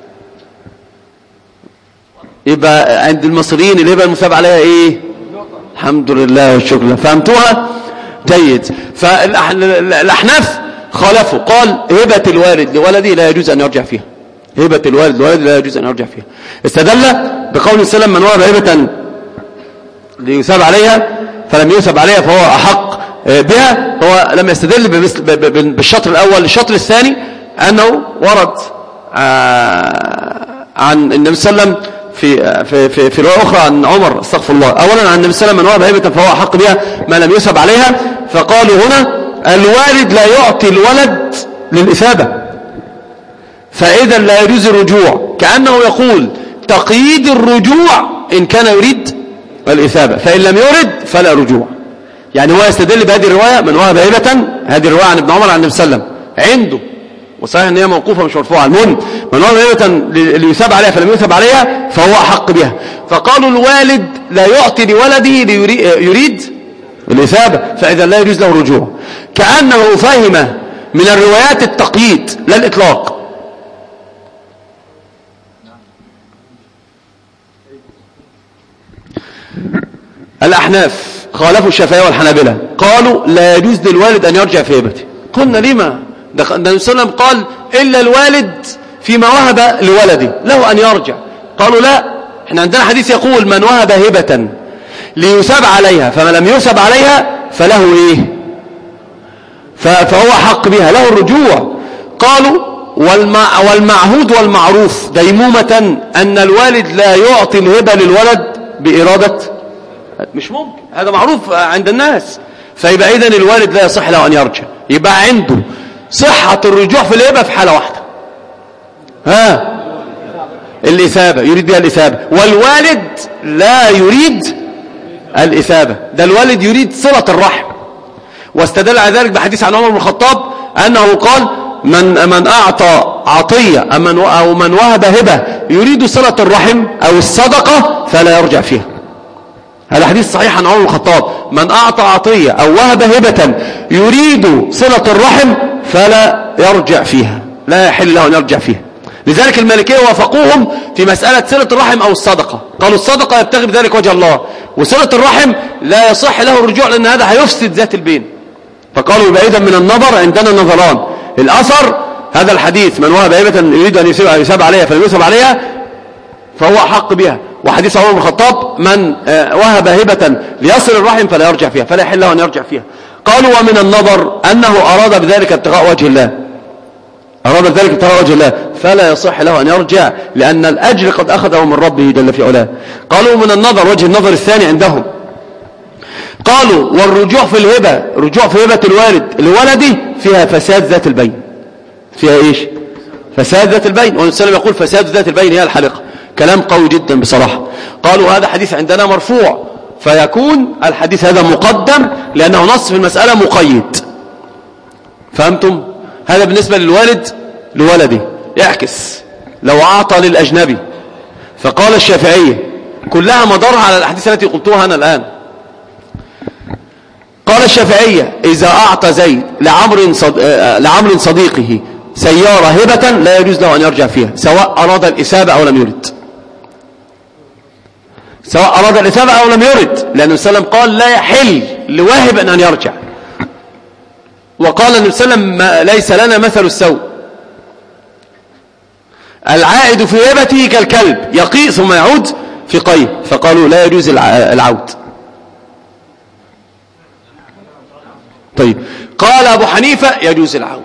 يبقى عند المصريين الهبة المساب عليها ايه؟ الحمد لله والشكر. فهمتوها؟ جيد. فالأحناف خالفوا، قال هبة الوالد لولده لا يجوز أن يرجع فيها. هبة الوالد لولده لا يجوز أن يرجع فيها. استدل بقول السلام من وهب هبة ليثاب عليها فلم يثاب عليها فهو أحق بها. هو لم يستدل بالشطر الأول. الشطر الثاني أنه ورد عن النبي صلى الله عليه وسلم في في في في رواية أخرى عن عمر، استغفر الله، أولا عن النبي صلى الله عليه وسلم من وهب هبة فهو أحق بها ما لم يثب عليها. فقالوا هنا الوالد لا يعطي الولد للإثابة، فإذا لا يجوز الرجوع، كأنه يقول تقييد الرجوع إن كان يريد الإثابة، فإن لم يرد فلا رجوع. يعني هو يستدل بهذه الرواية من وهب هبة، هذه الرواية عن ابن عمر عن النبي صلى الله عليه وسلم عنده، وصحيح ان هي موقوفه مش مرفوعه. المهم من وهب هبة ليثاب عليها فلم يثب عليها فهو احق بها. فقالوا الوالد لا يعطي لولده يريد الإثابة، فإذا لا يجوز له الرجوع. كأنه فهم من الروايات التقييد لا الإطلاق. الأحناف خالفوا الشافعية والحنابلة، قالوا لا يجوز للوالد أن يرجع في هبته. قلنا لما؟ النبي صلى الله عليه وسلم قال إلا الوالد فيما وهب لولده له أن يرجع. قالوا لا، احنا عندنا حديث يقول من وهب هبة ليثاب عليها فما لم يثب عليها فله ايه؟ فهو حق بها له الرجوع. قالوا والمع والمعهود والمعروف ديمومة أن الوالد لا يعطي الهبة للولد بإرادة، مش ممكن، هذا معروف عند الناس. فيبقى إذن الوالد لا يصح له أن يرجع. يبقى عنده صحة الرجوع في الهبة في حالة واحدة، ها الإثابة، يريد بها الإثابة. والوالد لا يريد الإثابة، ده الوالد يريد صلة الرحم. واستدل على ذلك بحديث عن عمر بن الخطاب أنه قال من من أعطى عطية أو من وهب هبة يريد صلة الرحم أو الصدقة فلا يرجع فيها. هذا حديث صحيح عن عمر بن الخطاب، من أعطى عطية أو وهب هبة يريد صلة الرحم فلا يرجع فيها، لا يحل له أن يرجع فيها. لذلك المالكية وافقوهم في مسألة صلة الرحم أو الصدقة، قالوا الصدقة يبتغي بذلك وجه الله، وصلة الرحم لا يصح له الرجوع لأن هذا هيفسد ذات البين. فقالوا يبقى إذن من النظر عندنا نظران: الأثر هذا الحديث من وهب هبة يريد أن يثاب عليها فلم يثب عليها فهو حق بها، وحديث عمر بن الخطاب من وهب هبة ليصل الرحم فلا يرجع فيها، فلا يحل له أن يرجع فيها. قالوا ومن النظر أنه أراد بذلك ابتغاء وجه الله، أراد ذلك ابتغاء وجه الله فلا يصح له أن يرجع لأن الأجر قد أخذه من ربه جل في علاه. قالوا من النظر وجه النظر الثاني عندهم، قالوا والرجوع في الهبة، رجوع في هبة الوالد لولده فيها فساد ذات البين، فيها إيش؟ فساد ذات البين. والنبي صلى الله عليه وسلم يقول فساد ذات البين هي الحلقة. كلام قوي جدا بصراحة. قالوا هذا حديث عندنا مرفوع، فيكون الحديث هذا مقدم لأنه نص في المسألة مقيد. فهمتم؟ هذا بالنسبة للوالد لولده. يعكس لو أعطى للأجنبي، فقال الشافعية كلها مدارها على الأحاديث التي قلتوها أنا الآن. قال الشافعية إذا أعطى زيد لعمر صد... لعمر صديقه سيارة هبة لا يجوز له أن يرجع فيها سواء أراد الإثابة أو لم يرد، سواء أراد الإثابة أو لم يرد، لأن النبي صلى الله عليه وسلم قال لا يحل لواهب أن يرجع. وقال النبي صلى الله عليه وسلم ليس لنا مثل السوء، العائد في هبته كالكلب يقي ثم يعود في قي، فقالوا لا يجوز العود. طيب قال أبو حنيفة يجوز العود.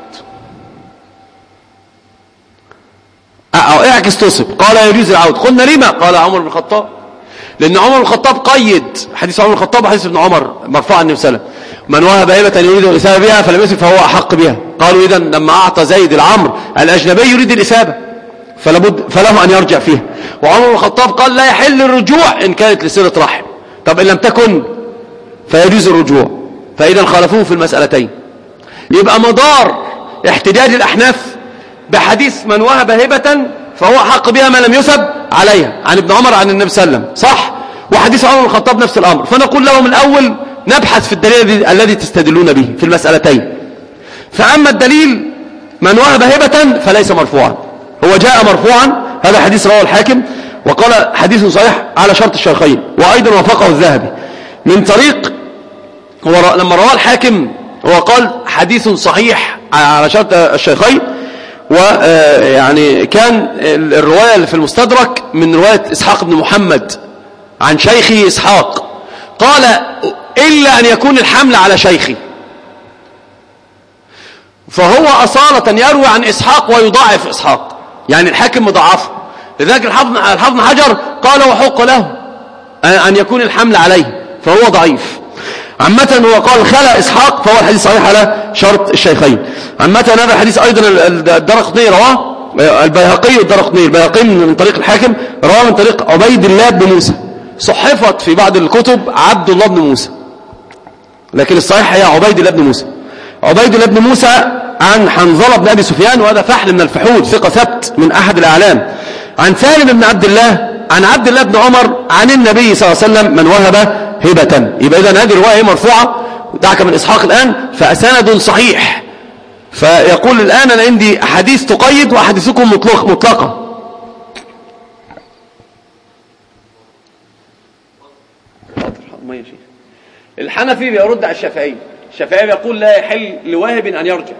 أو اعكس تصب، قال يجوز العود. قلنا لما؟ قال عمر بن الخطاب لأن عمر بن الخطاب قيد حديث عمر بن الخطاب وحديث ابن عمر مرفوع عن النبي صلى الله عليه وسلم: من وهب هبة يريد الإثابة بها فلم يسب فهو أحق بها. قالوا إذن لما أعطى زيد العمر الأجنبي يريد الإثابة فلابد فله أن يرجع فيها. وعمر بن الخطاب قال: لا يحل الرجوع إن كانت لصلة رحم. طب إن لم تكن فيجوز الرجوع. فإذا خالفوه في المسألتين. يبقى مدار احتجاج الأحناف بحديث من وهب هبة فهو حق بها ما لم يسب عليها عن ابن عمر عن النبي صلى الله عليه وسلم، صح؟ وحديث عمر بن الخطاب نفس الأمر. فنقول لهم الأول نبحث في الدليل الذي تستدلون به في المسألتين. فأما الدليل من وهب هبة فليس مرفوعا، هو جاء مرفوعا، هذا حديث رواه الحاكم وقال حديث صحيح على شرط الشيخين، وأيضا وافقه الذهبي من طريق، هو لما رواه الحاكم هو قال حديث صحيح على شرط الشيخين، ويعني كان الرواية اللي في المستدرك من رواية إسحاق بن محمد عن شيخه إسحاق، قال إلا أن يكون الحمل على شيخي، فهو أصالة يروي عن إسحاق ويضاعف إسحاق، يعني الحاكم مضاعفه. لذلك الحافظ بن حجر قال وحق له أن يكون الحمل عليه، فهو ضعيف. عامة هو قال خلى إسحاق، فهو الحديث صحيح على شرط الشيخين. عامة هذا الحديث أيضا الدرقطني رواه، البيهقي والدرقطني، البيهقي من طريق الحاكم رواه من طريق عبيد الله بن موسى، صحفت في بعض الكتب عبد الله بن موسى، لكن الصحيح هي عبيد الله بن موسى. عبيد الله بن موسى عن حنظلة بن أبي سفيان، وهذا فحل من الفحول، ثقة ثبت من أحد الأعلام، عن سالم بن عبد الله عن عبد الله بن عمر عن النبي صلى الله عليه وسلم: من وهب هبة. يبقى إذن هذه الرواية مرفوعة، دعك من إسحاق الآن، فسند صحيح. فيقول الآن أنا عندي أحاديث تقيد وأحاديثكم مطلق مطلقة. الحنفي بيرد على الشافعي، الشافعي بيقول لا يحل لواهب أن يرجع.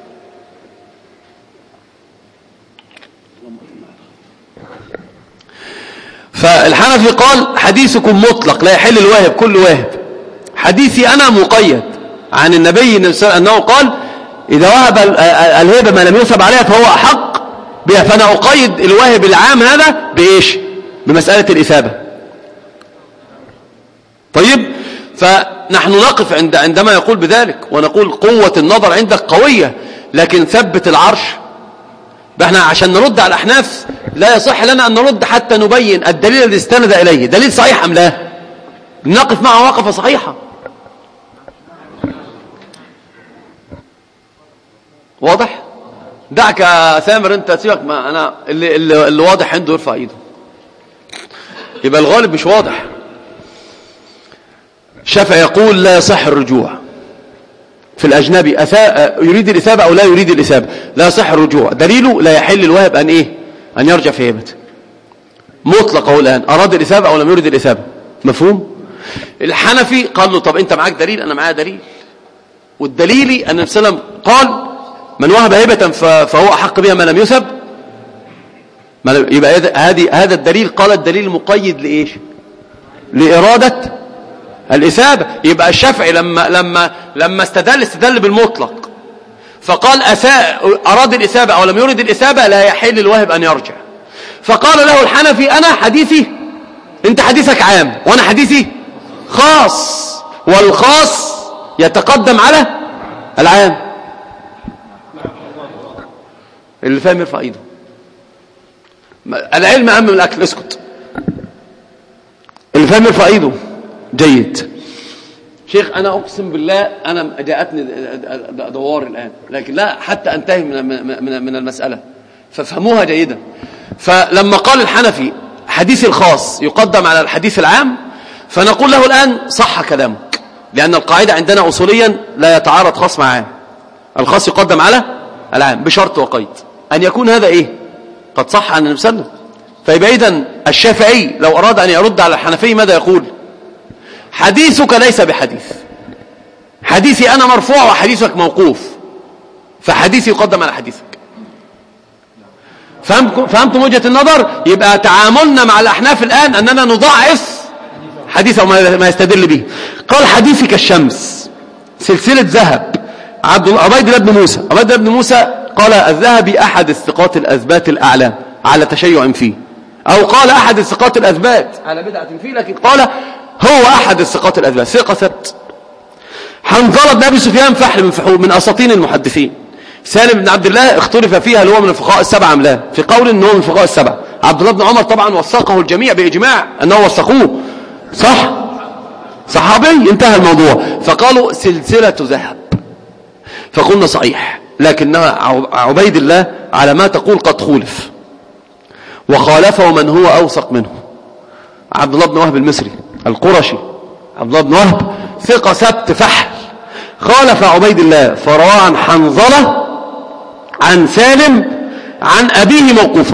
فالحنفي قال حديثكم مطلق لا يحل الواهب كل واهب، حديثي أنا مقيد عن النبي أنه قال إذا وهب الهبة ما لم يثب عليها فهو أحق بها، فأنا أقيد الواهب العام هذا بإيش؟ بمسألة الإثابة. طيب، فنحن نقف عند عندما يقول بذلك ونقول قوة النظر عندك قوية، لكن ثبت العرش. احنا عشان نرد على الأحناف لا يصح لنا أن نرد حتى نبين الدليل الذي استند إليه دليل صحيح أم لا، نقف معه وقفة صحيحة. واضح؟ دعك يا ثامر، انت سيبك، ما انا اللي, اللي, اللي واضح عنده يرفع ايده، يبقى الغالب مش واضح. الشافعي يقول لا يصح الرجوع في الأجنبي، يريد الإثابة أو لا يريد الإثابة، لا يصح الرجوع. دليله لا يحل الواهب أن إيه؟ أن يرجع في هبته مطلقه الآن، أراد الإثابة أو لم يريد الإثابة. مفهوم؟ الحنفي قال له طب أنت معاك دليل؟ أنا معايا دليل، والدليل أن النبي صلى الله عليه وسلم قال من وهب هبة فهو أحق بها ما لم يثب. يبقى هذه هذا الدليل، قال الدليل المقيد لإيش؟ لإرادة الإثابة. يبقى الشافعي لما لما لما استدل استدل بالمطلق، فقال أساء أراد الإثابة أو لم يرد الإثابة لا يحل الواهب أن يرجع. فقال له الحنفي أنا حديثي، أنت حديثك عام وأنا حديثي خاص، والخاص يتقدم على العام. اللي فاهم يرفع ايده. العلم أهم من الأكل، اسكت. اللي فاهم يرفع ايده. جيد. شيخ أنا أقسم بالله أنا جاءتني دوار الآن، لكن لا حتى أنتهي من من من المسألة، فافهموها جيدا. فلما قال الحنفي حديث الخاص يقدم على الحديث العام، فنقول له الآن صح كلامك، لأن القاعدة عندنا أصوليا لا يتعارض خاص مع عام، الخاص يقدم على العام بشرط وقيد أن يكون هذا إيه؟ قد صح عن النبي صلى الله عليه وسلم. فيبقى إذن الشافعي لو أراد أن يرد على الحنفي ماذا يقول؟ حديثك ليس بحديث، حديثي أنا مرفوع وحديثك موقوف، فحديثي يقدم على حديثك. فهمتم وجهة النظر؟ يبقى تعاملنا مع الأحناف الآن أننا نضعف حديثه ما يستدل به. قال حديثي كالشمس سلسلة ذهب، عبيد الله بن موسى. عبيد الله بن موسى قال الذهبي أحد الثقات الأثبات الأعلام على تشيع فيه، أو قال أحد الثقات الأثبات على بدعة فيه، لكن قال هو أحد الثقات الأثبات، ثقة ثبت. حنظلة بن أبي سفيان فحل من فحول من أساطين المحدثين. سالم بن عبد الله اختلف فيها هل هو من الفقهاء السبعة أم لا، في قول أنه من الفقهاء السبعة. عبد الله بن عمر طبعا وثقه الجميع بإجماع أنه وثقوه، صح، صحابي، انتهى الموضوع. فقالوا سلسلة ذهب، فقلنا صحيح، لكنها عبيد الله على ما تقول قد خولف، وخالفه من هو أوثق منه، عبد الله بن وهب المصري القرشي. عبد الله بن وهب ثقة ثبت فحل، خالف عبيد الله فروى عن حنظلة عن سالم عن أبيه موقوفا.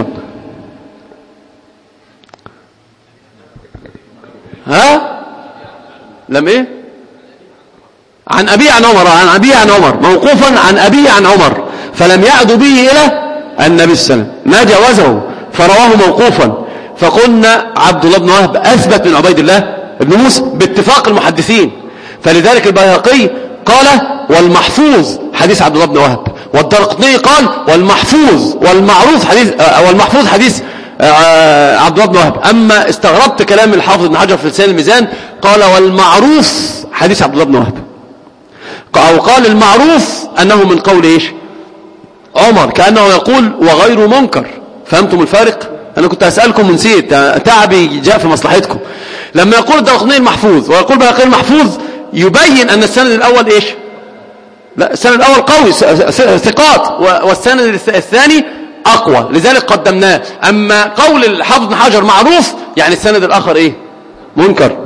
ها لم ايه عن أبيه عن عمر، عن أبيه عن عمر موقوفا عن أبيه عن عمر، فلم يعد به إلى النبي صلى الله عليه وسلم، ما جاوزه فرواه موقوفا. فقلنا عبد الله بن وهب أثبت من عبيد الله بن موسى باتفاق المحدثين. فلذلك البيهقي قال والمحفوظ حديث عبد الله بن وهب، والدرقطني قال والمحفوظ والمعروف حديث والمحفوظ حديث عبد الله بن وهب. أما استغربت كلام الحافظ ابن حجر في لسان الميزان، قال والمعروف حديث عبد الله بن وهب، أو قال المعروف أنه من قول إيش عمر، كأنه يقول وغير منكر. فهمتم الفارق؟ أنا كنت أسألكم ونسيت، تعبي جاء في مصلحتكم. لما يقول الدرقطني المحفوظ ويقول بيهقي المحفوظ، يبين أن السند الأول إيش؟ لا، السند الأول قوي ثقات، والسند الثاني أقوى، لذلك قدمناه. أما قول الحافظ ابن حجر معروف، يعني السند الآخر إيه؟ منكر.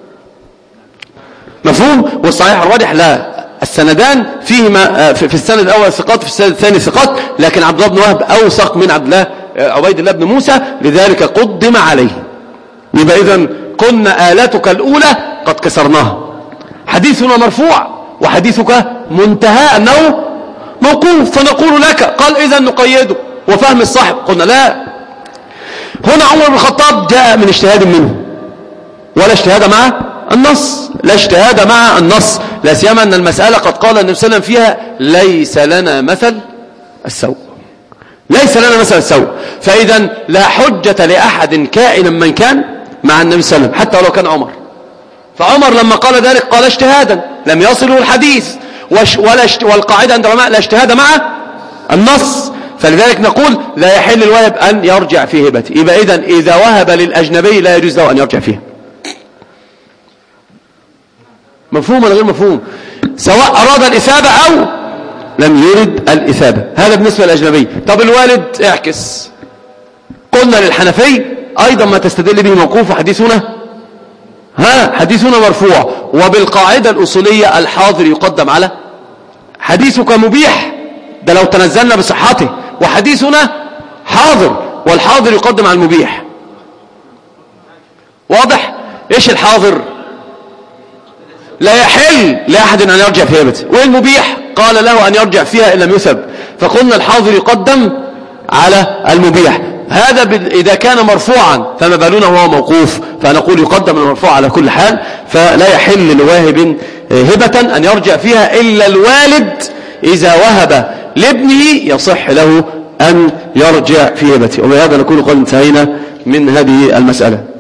مفهوم؟ والصحيح الراجح لا، السندان فيهما في السند الأول ثقات، في السند الثاني ثقات، لكن عبد الله بن وهب أوثق من عبد الله عبيد الله بن موسى، لذلك قدم عليه. يبقى إذن كنا آلتك الأولى قد كسرناها، حديثنا مرفوع وحديثك منتهى أنه موقوف، فنقول لك قال إذن نقيده وفهم الصاحب، قلنا لا. هنا عمر بن الخطاب جاء من اجتهاد منه، ولا اجتهاد مع النص، لا اجتهاد مع النص، لا سيما أن المسألة قد قال النبي صلى الله عليه وسلم فيها ليس لنا مثل السوء، ليس لنا مثل السوء. فإذا لا حجة لأحد كائنا من كان مع النبي صلى الله عليه وسلم، حتى لو كان عمر. فعمر لما قال ذلك قال اجتهادا لم يصله الحديث، ولا والقاعدة عند العلماء لا اجتهاد مع النص. فلذلك نقول لا يحل الواهب أن يرجع في هبته. يبقى إذن إذا وهب للأجنبي لا يجوز له أن يرجع فيها. مفهوم ولا غير مفهوم؟ سواء أراد الإثابة أو لم يرد الإثابة، هذا بالنسبة للأجنبي. طب الوالد اعكس، قلنا للحنفي أيضا ما تستدل به موقوف حديثنا ها حديثنا مرفوع، وبالقاعدة الأصولية الحاضر يقدم على حديثك مبيح، ده لو تنزلنا بصحته، وحديثنا حاضر والحاضر يقدم على المبيح. واضح؟ ايش الحاضر؟ لا يحل لأحد أن يرجع في هبته، والمبيح قال له أن يرجع فيها إن لم يثب، فقلنا الحاضر يقدم على المبيح. هذا إذا كان مرفوعا، فما بالنا وهو موقوف، فنقول يقدم المرفوع على كل حال. فلا يحل لواهب هبة أن يرجع فيها إلا الوالد إذا وهب لابنه يصح له أن يرجع في هبته. وبهذا نكون قد انتهينا من هذه المسألة.